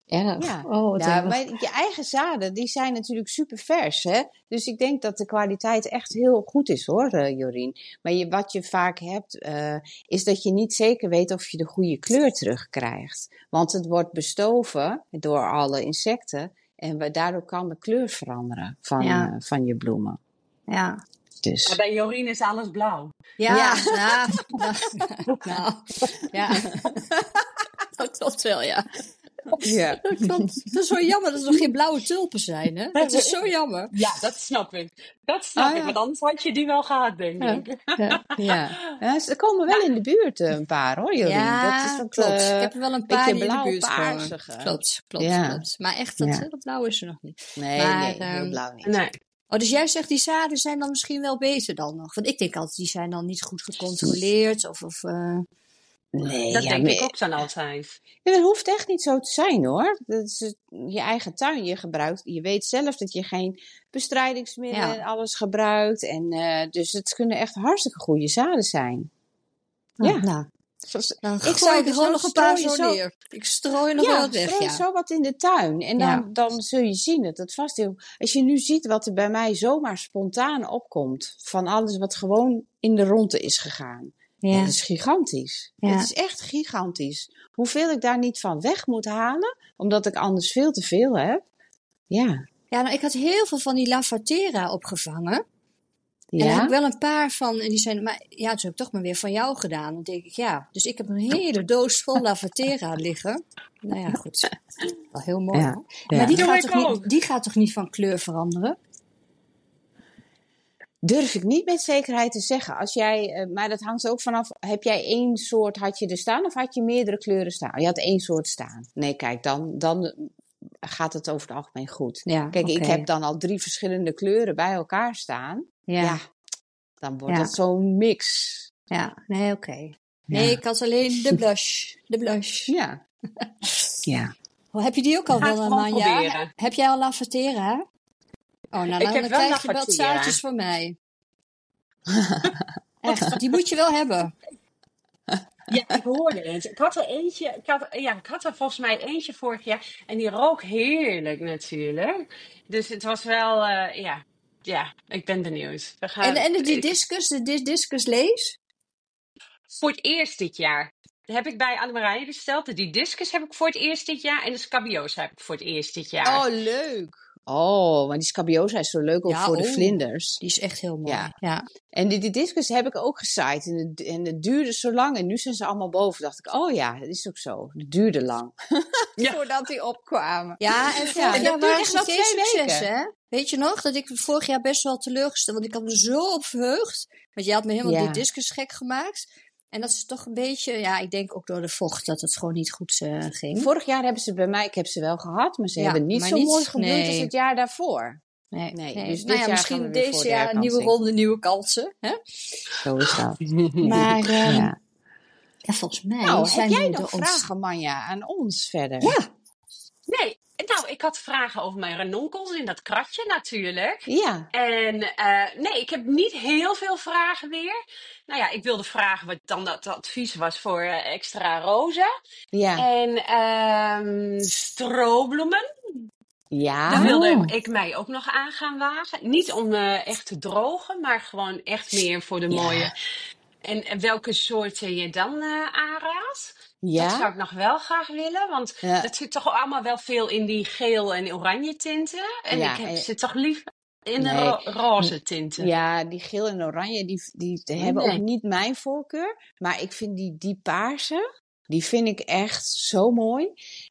A: Erg.
B: Ja,
A: Oh, wat
B: nou,
A: erg.
B: maar je eigen zaden, die zijn natuurlijk super vers, hè. Dus ik denk dat de kwaliteit echt heel goed is, hoor, Jorien. Maar wat je vaak hebt, is dat je niet zeker weet of je de goede kleur terugkrijgt. Want het wordt bestoven door alle insecten. En daardoor kan de kleur veranderen
A: Ja.
B: van je bloemen.
A: Ja.
C: Maar
B: Dus,
C: bij Jorien is alles blauw.
A: Ja,
B: Ja.
A: nou, ja. Dat klopt wel, ja.
B: ja.
A: Dat klopt. Het is zo jammer dat er nog geen blauwe tulpen zijn, hè? Het is zo jammer.
C: Ja, dat snap ik. Dat snap
B: Ah,
C: ik,
B: ja.
C: want anders had je die wel gehad, denk
A: Ja.
C: ik.
A: Ja.
B: Ja, ze komen wel in de buurt, een paar, hoor, Jorien.
A: Ja,
B: Dat is dat,
A: klopt. Ik heb er wel een paar
B: beetje
A: die in de buurt komen.
B: blauw-paarsige.
A: Klopt.
B: Ja.
A: Klopt. Maar echt, dat
B: Ja.
A: hele blauw is er nog niet.
B: Nee,
A: Maar,
B: heel blauw niet.
C: Nee.
A: Oh, dus jij zegt die zaden zijn dan misschien wel beter dan nog? Want ik denk altijd, die zijn dan niet goed gecontroleerd.
B: Nee,
C: Dat
B: ja,
C: denk
B: maar-
C: ik ook dan altijd.
B: Ja, dat hoeft echt niet zo te zijn, hoor. Dat is je eigen tuin. Je weet zelf dat je geen bestrijdingsmiddelen
A: Ja.
B: en alles gebruikt. En, dus het kunnen echt hartstikke goede zaden zijn. Ja.
A: Nou,
B: Zoals-
A: dan
B: Ik
A: gooi
B: zou
A: ik er
B: dus
A: gewoon
B: ook
A: nog een paar
B: strooien
A: zo
B: zo-
A: neer. Ik strooi nog wel
B: Ja,
A: wat weg,
B: strooi
A: ja.
B: zo wat in de tuin. En
A: Ja.
B: dan zul je zien dat het vast heel... Als je nu ziet wat er bij mij zomaar spontaan opkomt. Van alles wat gewoon in de ronde is gegaan. Ja,
A: Ja.
B: dat is gigantisch.
A: Ja.
B: Het is echt gigantisch. Hoeveel ik daar niet van weg moet halen, omdat ik anders veel te veel heb. Ja.
A: Ja, nou, ik had heel veel van die Lavatera opgevangen. En daar heb
B: Ja.
A: ik wel een paar van. En die zijn, maar ja, toen heb ik toch maar weer van jou gedaan. Dan denk ik, ja. Dus ik heb een hele doos vol Lavatera liggen. Nou ja, goed. Wel heel mooi,
B: Ja.
A: hoor.
B: Ja.
A: Maar
C: Doe ik ook.
A: die gaat toch niet van kleur veranderen?
B: Durf ik niet met zekerheid te zeggen. Als jij, maar dat hangt ook vanaf, heb jij één soort, had je er staan of had je meerdere kleuren staan? Je had één soort staan. Nee, kijk, dan gaat het over het algemeen goed.
A: Ja,
B: Kijk, ik
A: oké.
B: heb dan al 3 verschillende kleuren bij elkaar staan.
A: Ja,
B: Ja, dan wordt
A: Ja.
B: dat zo'n mix.
A: ja. Nee, oké. Nee,
B: Ja.
A: ik had alleen de blush. De blush.
B: Ja. Ja.
A: Oh, heb je die ook al
C: Ga het
A: wel,
C: gewoon
A: Manja?
C: proberen.
A: Heb jij al Lavatera? Oh, nou,
C: Ik heb
A: dan
C: wel
A: krijg je wat
C: Lavatera.
A: zaadjes van mij. Echt, die moet je wel hebben.
C: Ja, ik hoorde het. Ik had er eentje. Ik had er volgens mij eentje vorig jaar. En die rook heerlijk natuurlijk. Dus het was wel, ja, ik ben benieuwd. We gaan,
A: En de discus lees?
C: voor het eerst dit jaar. Heb ik bij Annemarije besteld. De discus heb ik voor het eerst dit jaar. En de scabiosa heb ik voor het eerst dit jaar.
B: Oh, leuk. Oh, maar die scabiosa is zo leuk ook
A: Ja,
B: voor de
A: oh.
B: vlinders.
A: Die is echt heel mooi.
B: Ja.
A: Ja.
B: En die discus heb ik ook gezaaid. En het duurde zo lang. En nu zijn ze allemaal boven. Dacht ik, oh ja, dat is ook zo. Het duurde lang.
C: Ja.
B: Voordat die opkwamen.
A: Ja, en
B: Ja,
A: vorig
B: dat
A: jaar
B: duurt
A: waren
B: echt
A: ze
B: wel
A: geen
B: 2
A: succes,
B: weken.
A: hè? Weet je nog, dat ik vorig jaar best wel teleurgesteld, want ik had me zo op verheugd. Want je had me helemaal
B: Ja.
A: die discus gek gemaakt. En dat is toch een beetje, ja, ik denk ook door de vocht dat het gewoon niet goed ging.
B: Vorig jaar hebben ze bij mij, ik heb ze wel gehad. Maar ze
A: Ja,
B: hebben niet
A: maar
B: zo
A: niet-
B: mooi gebloeid als
A: nee.
B: het jaar daarvoor.
A: Nee,
B: Nee,
A: nee.
B: dus dit
A: Nou ja,
B: jaar
A: misschien
B: gaan we weer voor
A: deze
B: de
A: jaar een nieuwe
B: herkansing.
A: ronde, nieuwe kansen. Hè?
B: Zo is dat.
A: Maar
B: Ja.
A: ja, volgens mij
B: Nou,
A: zijn
B: heb jij
A: we
B: nog
A: er ons...
B: vragen, Manja, aan ons verder?
A: Ja,
C: Nee, nou, ik had vragen over mijn ranonkels in dat kratje natuurlijk.
B: Ja.
C: En nee, ik heb niet heel veel vragen meer. Nou ja, ik wilde vragen wat dan dat advies was voor extra rozen.
B: Ja.
C: En strobloemen.
B: Ja.
C: Daar wilde
A: Oh.
C: ik mij ook nog aan gaan wagen. Niet om echt te drogen, maar gewoon echt meer voor de
B: Ja.
C: mooie. En welke soorten je dan aanraadt. Dat
B: Ja.
C: zou ik nog wel graag willen, want
B: Ja.
C: dat zit toch allemaal wel veel in die geel en oranje tinten. En
B: Ja,
C: ik
B: en-
C: zit toch liever in de
B: Nee.
C: roze tinten.
B: Ja, die geel en oranje, die hebben
C: Nee.
B: ook niet mijn voorkeur. Maar ik vind die paarse, die vind ik echt zo mooi.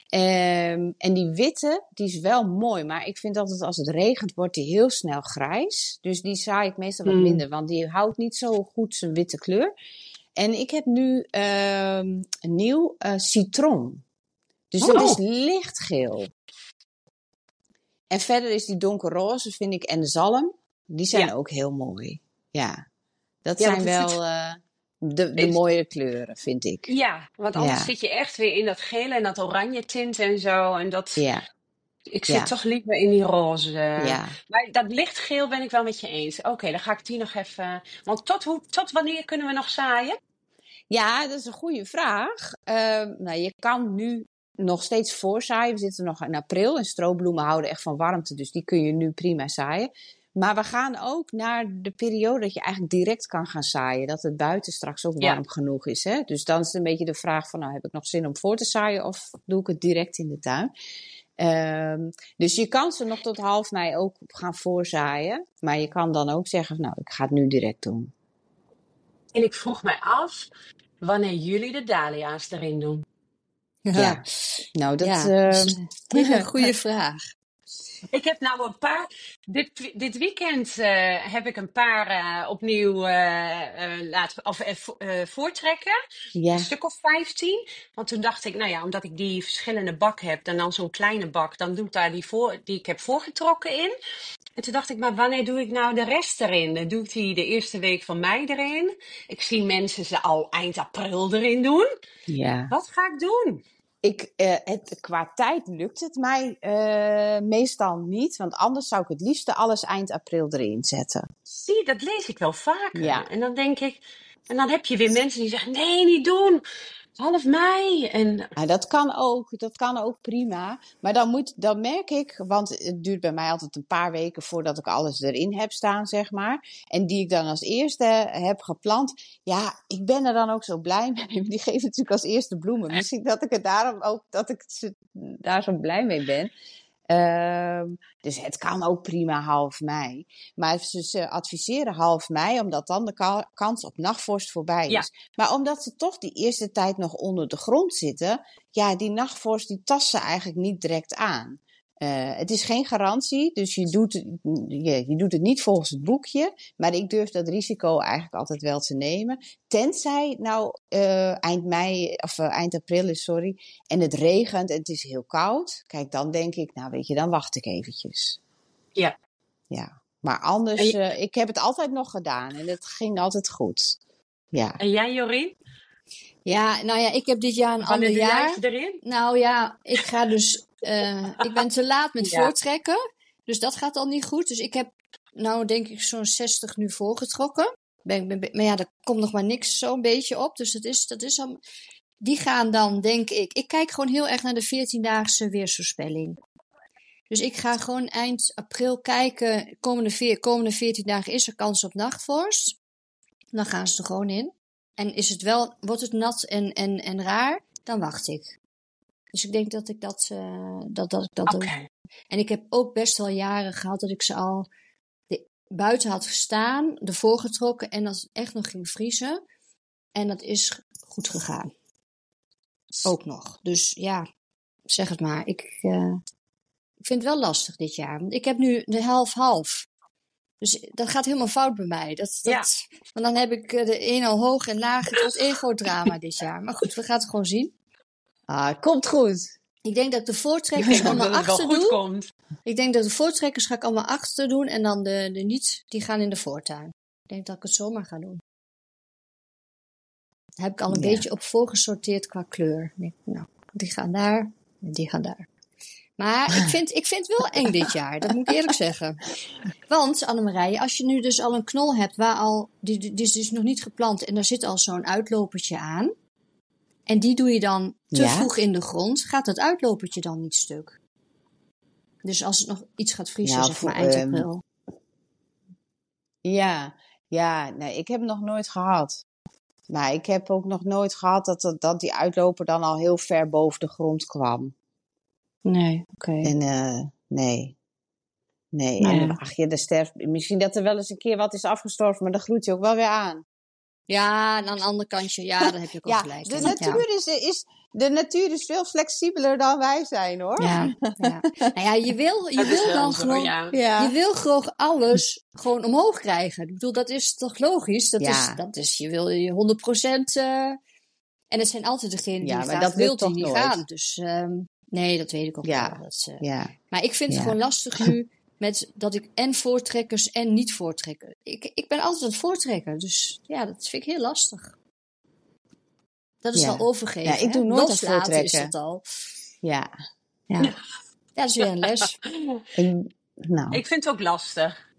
B: En die witte, die is wel mooi. Maar ik vind altijd als het regent, wordt die heel snel grijs. Dus die zaai ik meestal wat minder. Want die houdt niet zo goed zijn witte kleur. En ik heb nu een nieuw citron. Dus dat is lichtgeel. En verder is die donkerroze, vind ik, en de zalm, die zijn
C: Ja.
B: ook heel mooi. Ja, dat
C: Ja,
B: zijn
C: want het
B: wel de mooie kleuren, vind ik.
C: Ja, want anders
B: Ja.
C: zit je echt weer in dat gele en dat oranje tint en zo. En dat,
B: Ja,
C: ik zit
B: Ja.
C: toch liever in die roze.
B: ja.
C: Maar dat lichtgeel ben ik wel met je eens. Oké, dan ga ik die nog even... Want tot wanneer kunnen we nog zaaien?
B: Ja, dat is een goede vraag. Nou, je kan nu nog steeds voorzaaien. We zitten nog in april en stroobloemen houden echt van warmte. Dus die kun je nu prima zaaien. Maar we gaan ook naar de periode dat je eigenlijk direct kan gaan zaaien. Dat het buiten straks ook warm genoeg is. Hè? Dus dan is het een beetje de vraag van, nou heb ik nog zin om voor te zaaien of doe ik het direct in de tuin? Dus je kan ze nog tot half mei ook gaan voorzaaien. Maar je kan dan ook zeggen, nou ik ga het nu direct doen.
C: En ik vroeg mij af wanneer jullie de dahlia's erin doen.
B: Ja. Nou, dat
A: is een goede vraag.
C: Ik heb nou een paar. Dit weekend heb ik een paar opnieuw voortrekken.
B: Ja.
C: Een stuk of 15. Want toen dacht ik, nou ja, omdat ik die verschillende bak heb, dan zo'n kleine bak, dan doe ik daar die ik heb voorgetrokken in. En toen dacht ik, maar wanneer doe ik nou de rest erin? Dan doe ik die de eerste week van mei erin. Ik zie mensen ze al eind april erin doen.
B: Ja.
C: Wat ga ik doen?
B: Qua tijd lukt het mij meestal niet. Want anders zou ik het liefste alles eind april erin zetten.
C: Zie, dat lees ik wel vaker.
B: Ja.
C: En dan denk ik... En dan heb je weer mensen die zeggen... Nee, niet doen. Half mei. En...
B: Dat kan ook prima. Maar dan merk ik... Want het duurt bij mij altijd een paar weken voordat ik alles erin heb staan, zeg maar. En die ik dan als eerste heb geplant. Ja, ik ben er dan ook zo blij mee. Die geven natuurlijk als eerste bloemen. Misschien dat ik het daarom ook... Dat ik daar zo blij mee ben. Dus het kan ook prima half mei. Maar ze adviseren half mei, omdat dan de kans op nachtvorst voorbij is.
C: Ja.
B: Maar omdat ze toch die eerste tijd nog onder de grond zitten, ja, die nachtvorst die tast ze eigenlijk niet direct aan. Het is geen garantie, dus je doet het niet volgens het boekje. Maar ik durf dat risico eigenlijk altijd wel te nemen. Tenzij nou eind april is, en het regent en het is heel koud. Kijk, dan denk ik, nou weet je, dan wacht ik eventjes.
C: Ja.
B: Ja, maar anders, ik heb het altijd nog gedaan en het ging altijd goed. Ja.
C: En jij, Jorien?
A: Ja, nou ja, ik heb dit jaar een ander jaar.
C: Wanneer doe jij ze erin?
A: Nou ja, ik ga dus... ik ben te laat met voortrekken. Dus dat gaat al niet goed. Dus ik heb nou denk ik zo'n 60 nu voorgetrokken. Maar ja, er komt nog maar niks zo'n beetje op. Dus dat is al... Die gaan dan, denk ik... Ik kijk gewoon heel erg naar de 14-daagse weersvoorspelling. Dus ik ga gewoon eind april kijken. Komende 14 dagen is er kans op nachtvorst. Dan gaan ze er gewoon in. En wordt het nat en raar, dan wacht ik. Dus ik denk dat ik dat doe. En ik heb ook best wel jaren gehad dat ik ze al buiten had gestaan, ervoor getrokken en dat het echt nog ging vriezen. En dat is goed gegaan. Ook nog. Dus ja, zeg het maar. Ik vind het wel lastig dit jaar. Want ik heb nu de half-half. Dus dat gaat helemaal fout bij mij. Want dan heb ik de een al hoog en laag. Het wordt één groot drama dit jaar. Maar goed, we gaan het gewoon zien.
B: Komt goed.
A: Ik denk dat ik de voortrekkers allemaal achter doe.
C: Komt.
A: Ik denk dat de voortrekkers ga ik allemaal achter doen. En dan de niet, die gaan in de voortuin. Ik denk dat ik het zomaar ga doen. Daar heb ik al een beetje op voorgesorteerd qua kleur. Nou, die gaan daar en die gaan daar. Maar ik vind het wel eng dit jaar, dat moet ik eerlijk zeggen. Want, Annemarije, als je nu dus al een knol hebt die is dus nog niet geplant en daar zit al zo'n uitlopertje aan. En die doe je dan te vroeg in de grond, gaat dat uitlopertje dan niet stuk. Dus als het nog iets gaat vriezen, zeg maar eind april.
B: Nee, ik heb het nog nooit gehad. Maar ik heb ook nog nooit gehad dat die uitloper dan al heel ver boven de grond kwam.
A: Nee, oké.
B: En nee. En ach ja, misschien dat er wel eens een keer wat is afgestorven, maar dan groeit hij ook wel weer aan.
A: Ja, en aan de andere kantje, daar heb je ook gelijk.
B: De natuur is veel flexibeler dan wij zijn, hoor.
A: Ja. Nou ja, je wil dan
C: zo,
A: gewoon, je wil gewoon alles gewoon omhoog krijgen. Ik bedoel, dat is toch logisch? Dat is, je wil je 100%. En het zijn altijd degenen die
B: maar dat
A: wil
B: toch
A: niet
B: nooit
A: gaan. Dus nee, dat weet ik ook wel. Maar ik vind het gewoon lastig nu met dat ik en voortrekkers en niet voortrekken. Ik ben altijd aan het voortrekken, dus ja, dat vind ik heel lastig. Dat is al overgeven.
B: Ja, ik doe nooit aan voortrekken.
A: Is dat al.
B: Ja.
A: Dat is weer een les.
C: Ik vind het ook lastig.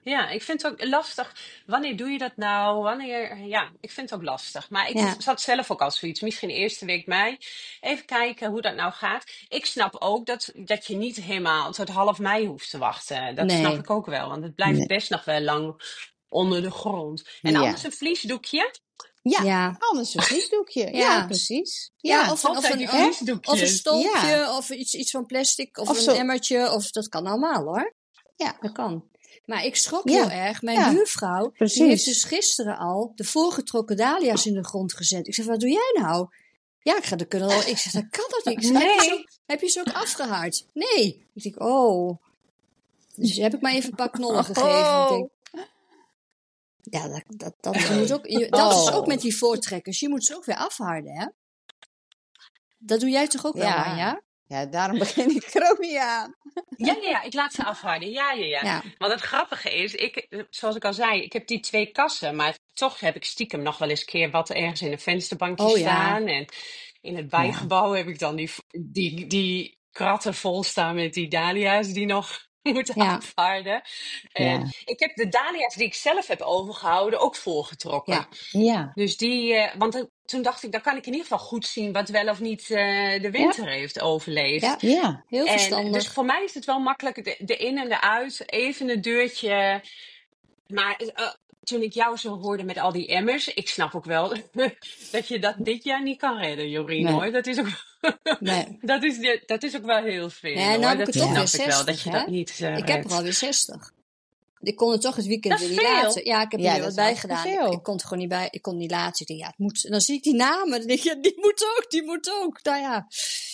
C: Ja, ik vind het ook lastig. Wanneer doe je dat nou? Ja, ik vind het ook lastig. Maar ik
A: Ja,
C: zat zelf ook al zoiets. Misschien eerste week mei. Even kijken hoe dat nou gaat. Ik snap ook dat je niet helemaal tot half mei hoeft te wachten. Dat snap
A: nee.
C: ik ook wel. Want het blijft
B: Nee.
C: best nog wel lang onder de grond. En anders
B: Ja.
C: een vliesdoekje.
B: Ja,
A: Ja,
B: anders een vliesdoekje. Ja,
A: ja.
B: precies.
A: ja
B: Ja.
C: Altijd die
A: of een
C: vliesdoekjes.
A: stolpje,
B: Ja.
A: of iets van plastic, of
B: Of
A: een
B: zo.
A: emmertje, of dat kan allemaal hoor.
B: Ja.
A: Dat kan. Maar ik schrok
B: Ja.
A: heel erg. Mijn
B: Ja,
A: buurvrouw, die
B: precies.
A: heeft dus gisteren al de voorgetrokken dahlia's in de grond gezet. Ik zeg, wat doe jij nou? Ja, ik zeg, dat kan dat niet. Ik zeg,
C: Nee.
A: heb je ze ook afgehaard? Nee. Ik denk, oh. Dus heb ik maar even een paar knollen gegeven. Ik denk, ja, dat moet ook, dat is ook
B: Oh.
A: met die voortrekkers. Je moet ze ook weer afharden, hè? Dat doe jij toch ook wel,
B: Ja.
A: Manja?
B: Ja, daarom begin ik er ook niet aan.
C: Ja, ik laat ze afharden. Ja.
A: Ja.
C: Want het grappige is, zoals ik al zei, ik heb die 2 kassen, maar toch heb ik stiekem nog wel eens keer wat ergens in een vensterbankje
A: Oh ja.
C: staan. En in het bijgebouw heb ik dan die kratten vol staan met die dahlia's die nog moeten
A: Ja.
C: afharden. En
B: Ja.
C: ik heb de dahlia's die ik zelf heb overgehouden ook voorgetrokken.
A: Ja.
B: Ja.
C: Dus toen dacht ik, dan kan ik in ieder geval goed zien wat wel of niet de winter heeft overleefd.
A: Ja.
B: Ja.
A: Heel
C: En
A: verstandig.
C: dus voor mij is het wel makkelijk, de in en de uit, even een deurtje. Maar toen ik jou zo hoorde met al die emmers, ik snap ook wel dat je dat dit jaar niet kan redden, Jorien,
A: Nee.
C: hoor. Dat is ook,
A: Nee.
C: dat is ook wel heel veel,
A: Ja, en nou
C: hoor.
A: heb ik
C: Dat
A: het toch
C: snap
A: weer
C: ik wel, dat
A: 60,
C: je
A: hè?
C: dat niet
A: Ik heb er
C: redt.
A: alweer 60. Ik kon het toch het weekend
C: Dat
A: weer
C: is
A: niet
C: veel.
A: laten. Ja, ik heb er
B: Ja,
A: weer
B: dat
A: wat
B: is
A: bij gedaan.
B: hartstikke veel.
A: Ik kon het gewoon niet bij. Ik kon het niet laten. Ik denk, ja, het moet. En dan zie ik die namen. Dan denk je, die moet ook. Nou ja,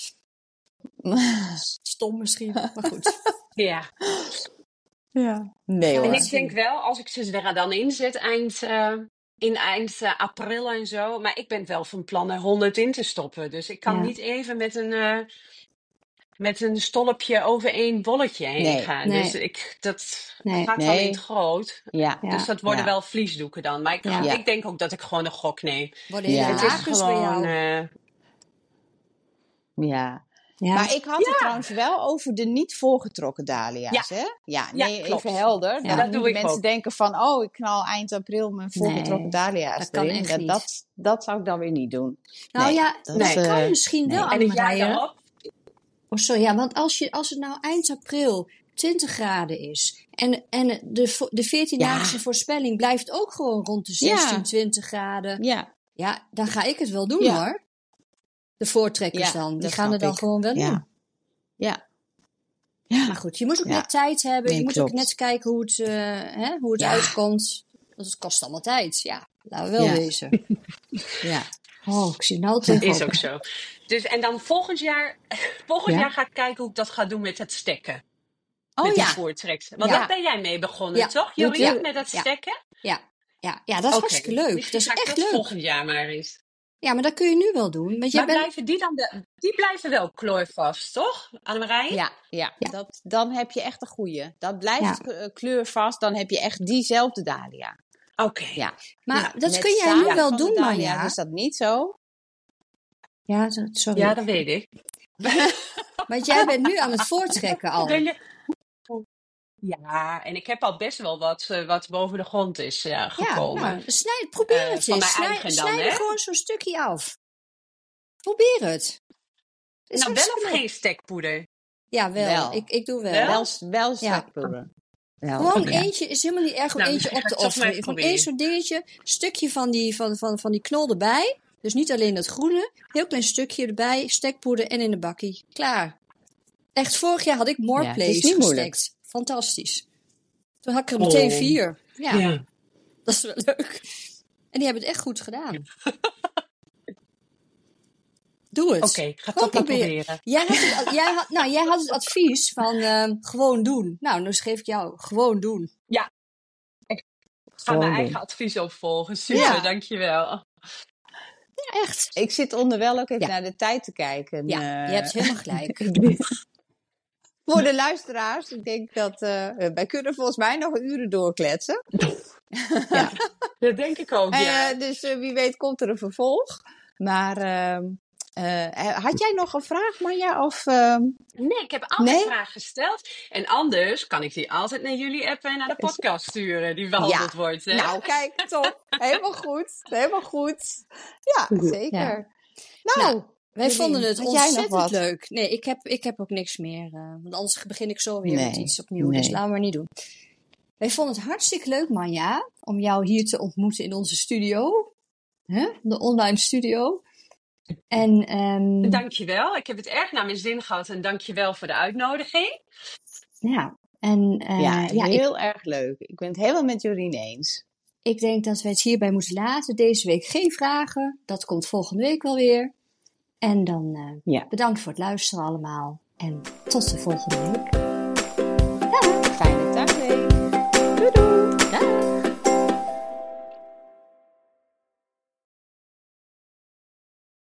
A: stom misschien. Maar goed.
C: Ja.
B: Ja. Nee
A: Ja,
C: En
B: hoor.
C: ik denk wel, als ik ze er dan inzet eind april en zo. Maar ik ben wel van plan er 100 in te stoppen. Dus ik kan
A: Ja.
C: niet even met een stolpje over één bolletje heen
B: Nee.
C: gaan.
A: Nee.
C: Dus dat
A: Nee.
C: gaat dan in
B: Nee.
C: het groot.
B: Ja.
A: Ja.
C: Dus dat worden
B: Ja.
C: wel vliesdoeken dan. Maar
A: Ja.
B: Ja.
C: ik denk ook dat ik gewoon een gok neem.
A: Worden hele
B: Ja.
C: Het is
A: lakens bij
C: gewoon...
A: jou.
B: Ja.
A: Ja.
B: Maar ik had het trouwens wel over de niet voorgetrokken dahlia's, hè? Ja, nee,
C: klopt.
B: even helder.
A: Ja.
B: Dat
C: Dat
B: niet
C: doe
B: de
C: ik
B: mensen
C: ook.
B: denken van, oh, ik knal eind april mijn voorgetrokken
A: Nee,
B: dahlia's
A: dat kan
B: erin.
A: echt niet.
B: Dat zou ik dan weer niet doen.
A: Nou
B: Nee,
A: ja,
B: dat,
A: dat kan misschien
B: nee.
A: wel,
C: En het jaar
A: Annemarije.
C: daarop...
A: Oh, sorry, ja, want als het nou eind april 20 graden is en de 14-daagse voorspelling blijft ook gewoon rond de 16,
B: Ja.
A: 20 graden.
B: Ja,
A: Ja, dan ga ik het wel doen
B: Ja.
A: hoor. De voortrekkers
B: Ja,
A: dan, die
B: dat
A: gaan het
B: snap
A: dan
B: ik.
A: gewoon wel doen.
B: ja. Ja.
A: Maar goed, je moet ook
B: Ja.
A: net tijd hebben.
B: Nee,
A: Je moet ook
B: klopt.
A: net kijken hoe het
B: Ja.
A: uitkomt. Want het kost allemaal tijd. Ja, laten we wel
B: Ja.
A: wezen.
B: Ja.
A: Oh, ik zie het nou al
C: Dat
A: tegenop.
C: is ook zo. Dus, en dan volgend jaar ga ik kijken hoe ik dat ga doen met het stekken.
B: Oh
C: Met die
B: ja.
C: voortreks. Want
A: Ja.
C: daar ben jij mee begonnen,
A: Ja.
C: toch,
B: Doet
C: Jorien?
B: u-
C: Met dat
A: ja.
C: stekken?
A: Ja, dat is
C: Oké.
A: hartstikke leuk.
C: Misschien
A: Dat is
C: ga ik
A: echt
C: dat
A: leuk.
C: volgend jaar maar eens.
A: Ja, maar dat kun je nu wel doen. Want jij
C: Maar
A: bent...
C: blijven die blijven wel kleurvast, toch, Annemarije?
B: Ja.
A: Ja.
B: Dan heb je echt een goeie. Dat blijft
A: Ja.
B: kleurvast. Dan heb je echt diezelfde dahlia.
C: Oké.
B: Ja.
A: Maar
C: Ja,
A: dat
B: Met
A: kun jij nu
B: zaad
A: wel
B: van de
A: doen,
B: dahlia's
A: Manja.
B: is dat niet zo.
A: Ja, sorry.
C: Ja, dat weet ik.
A: Want jij bent nu aan het voortrekken al.
C: Ben je- Ja, en ik heb al best wel wat boven de grond is gekomen.
A: Nou, probeer het
C: van
A: eens.
C: mijn eigen dan,
A: Snij er
C: hè?
A: gewoon zo'n stukje af. Probeer het. Het is
C: Nou, wel of
A: hartstikke leuk.
C: geen stekpoeder?
A: Ja, wel.
B: Wel.
A: Ik doe wel.
C: Wel?
B: Wel stekpoeder. Wel.
A: Gewoon
B: Ja.
A: eentje is helemaal niet erg om
C: Nou,
A: eentje
C: dan
A: op
C: ga
A: te
C: ik toch maar
A: offeren.
C: even
A: Gewoon
C: proberen.
A: één zo'n dingetje, stukje van die knol erbij. Dus niet alleen dat groene, heel klein stukje erbij, stekpoeder en in de bakkie. Klaar. Echt, vorig jaar had ik
B: Ja, het
A: Moreplace
B: is niet moeilijk.
A: gestekt. Fantastisch. Toen had ik er meteen 4. Ja, dat is wel leuk. En die hebben het echt goed gedaan. Doe het.
C: Oké, ga
A: Gewoon
C: toch maar proberen.
A: Jij had het advies van gewoon doen. Nou, dus geef ik jou gewoon doen.
C: Ik ga
B: Gewoon
C: mijn
B: doen.
C: eigen advies opvolgen. Super,
B: Ja.
C: dankjewel.
A: Ja, echt.
B: Ik zit onderwijl ook even
A: Ja.
B: naar de tijd te kijken.
A: Ja, je hebt helemaal gelijk.
B: Voor de luisteraars, ik denk dat wij kunnen volgens mij nog uren doorkletsen.
A: Ja.
C: Dat denk ik ook, ja.
B: Dus wie weet komt er een vervolg. Maar Had jij nog een vraag, Manja? Of,
C: Nee, ik heb altijd
B: nee?
C: vragen gesteld. En anders kan ik die altijd naar jullie appen en naar de podcast sturen die behandeld
B: Ja.
C: wordt. Hè?
B: Nou, kijk, top. Helemaal goed. Helemaal goed. Ja,
C: Ja.
B: zeker.
A: Nou,
B: Nou,
A: wij
B: Jolien,
A: vonden het
B: had jij nog
A: ontzettend
B: wat?
A: leuk. Nee, ik heb ook niks meer. Want anders begin ik zo weer met
B: Nee,
A: iets opnieuw. Dus
B: nee.
A: laten we maar niet doen. Wij vonden het hartstikke leuk, Manja, om jou hier te ontmoeten in onze studio. De online studio. En
C: Dankjewel. Ik heb het erg naar mijn zin gehad en dankjewel voor de uitnodiging.
A: ja, en
B: Ja,
A: ja,
B: heel erg leuk. Ik ben het helemaal met Jolien eens.
A: ik denk dat we het hierbij moeten laten. Deze week geen vragen. Dat komt volgende week wel weer. En dan
B: Ja.
A: bedankt voor het luisteren allemaal. En tot de volgende week.
B: Fijne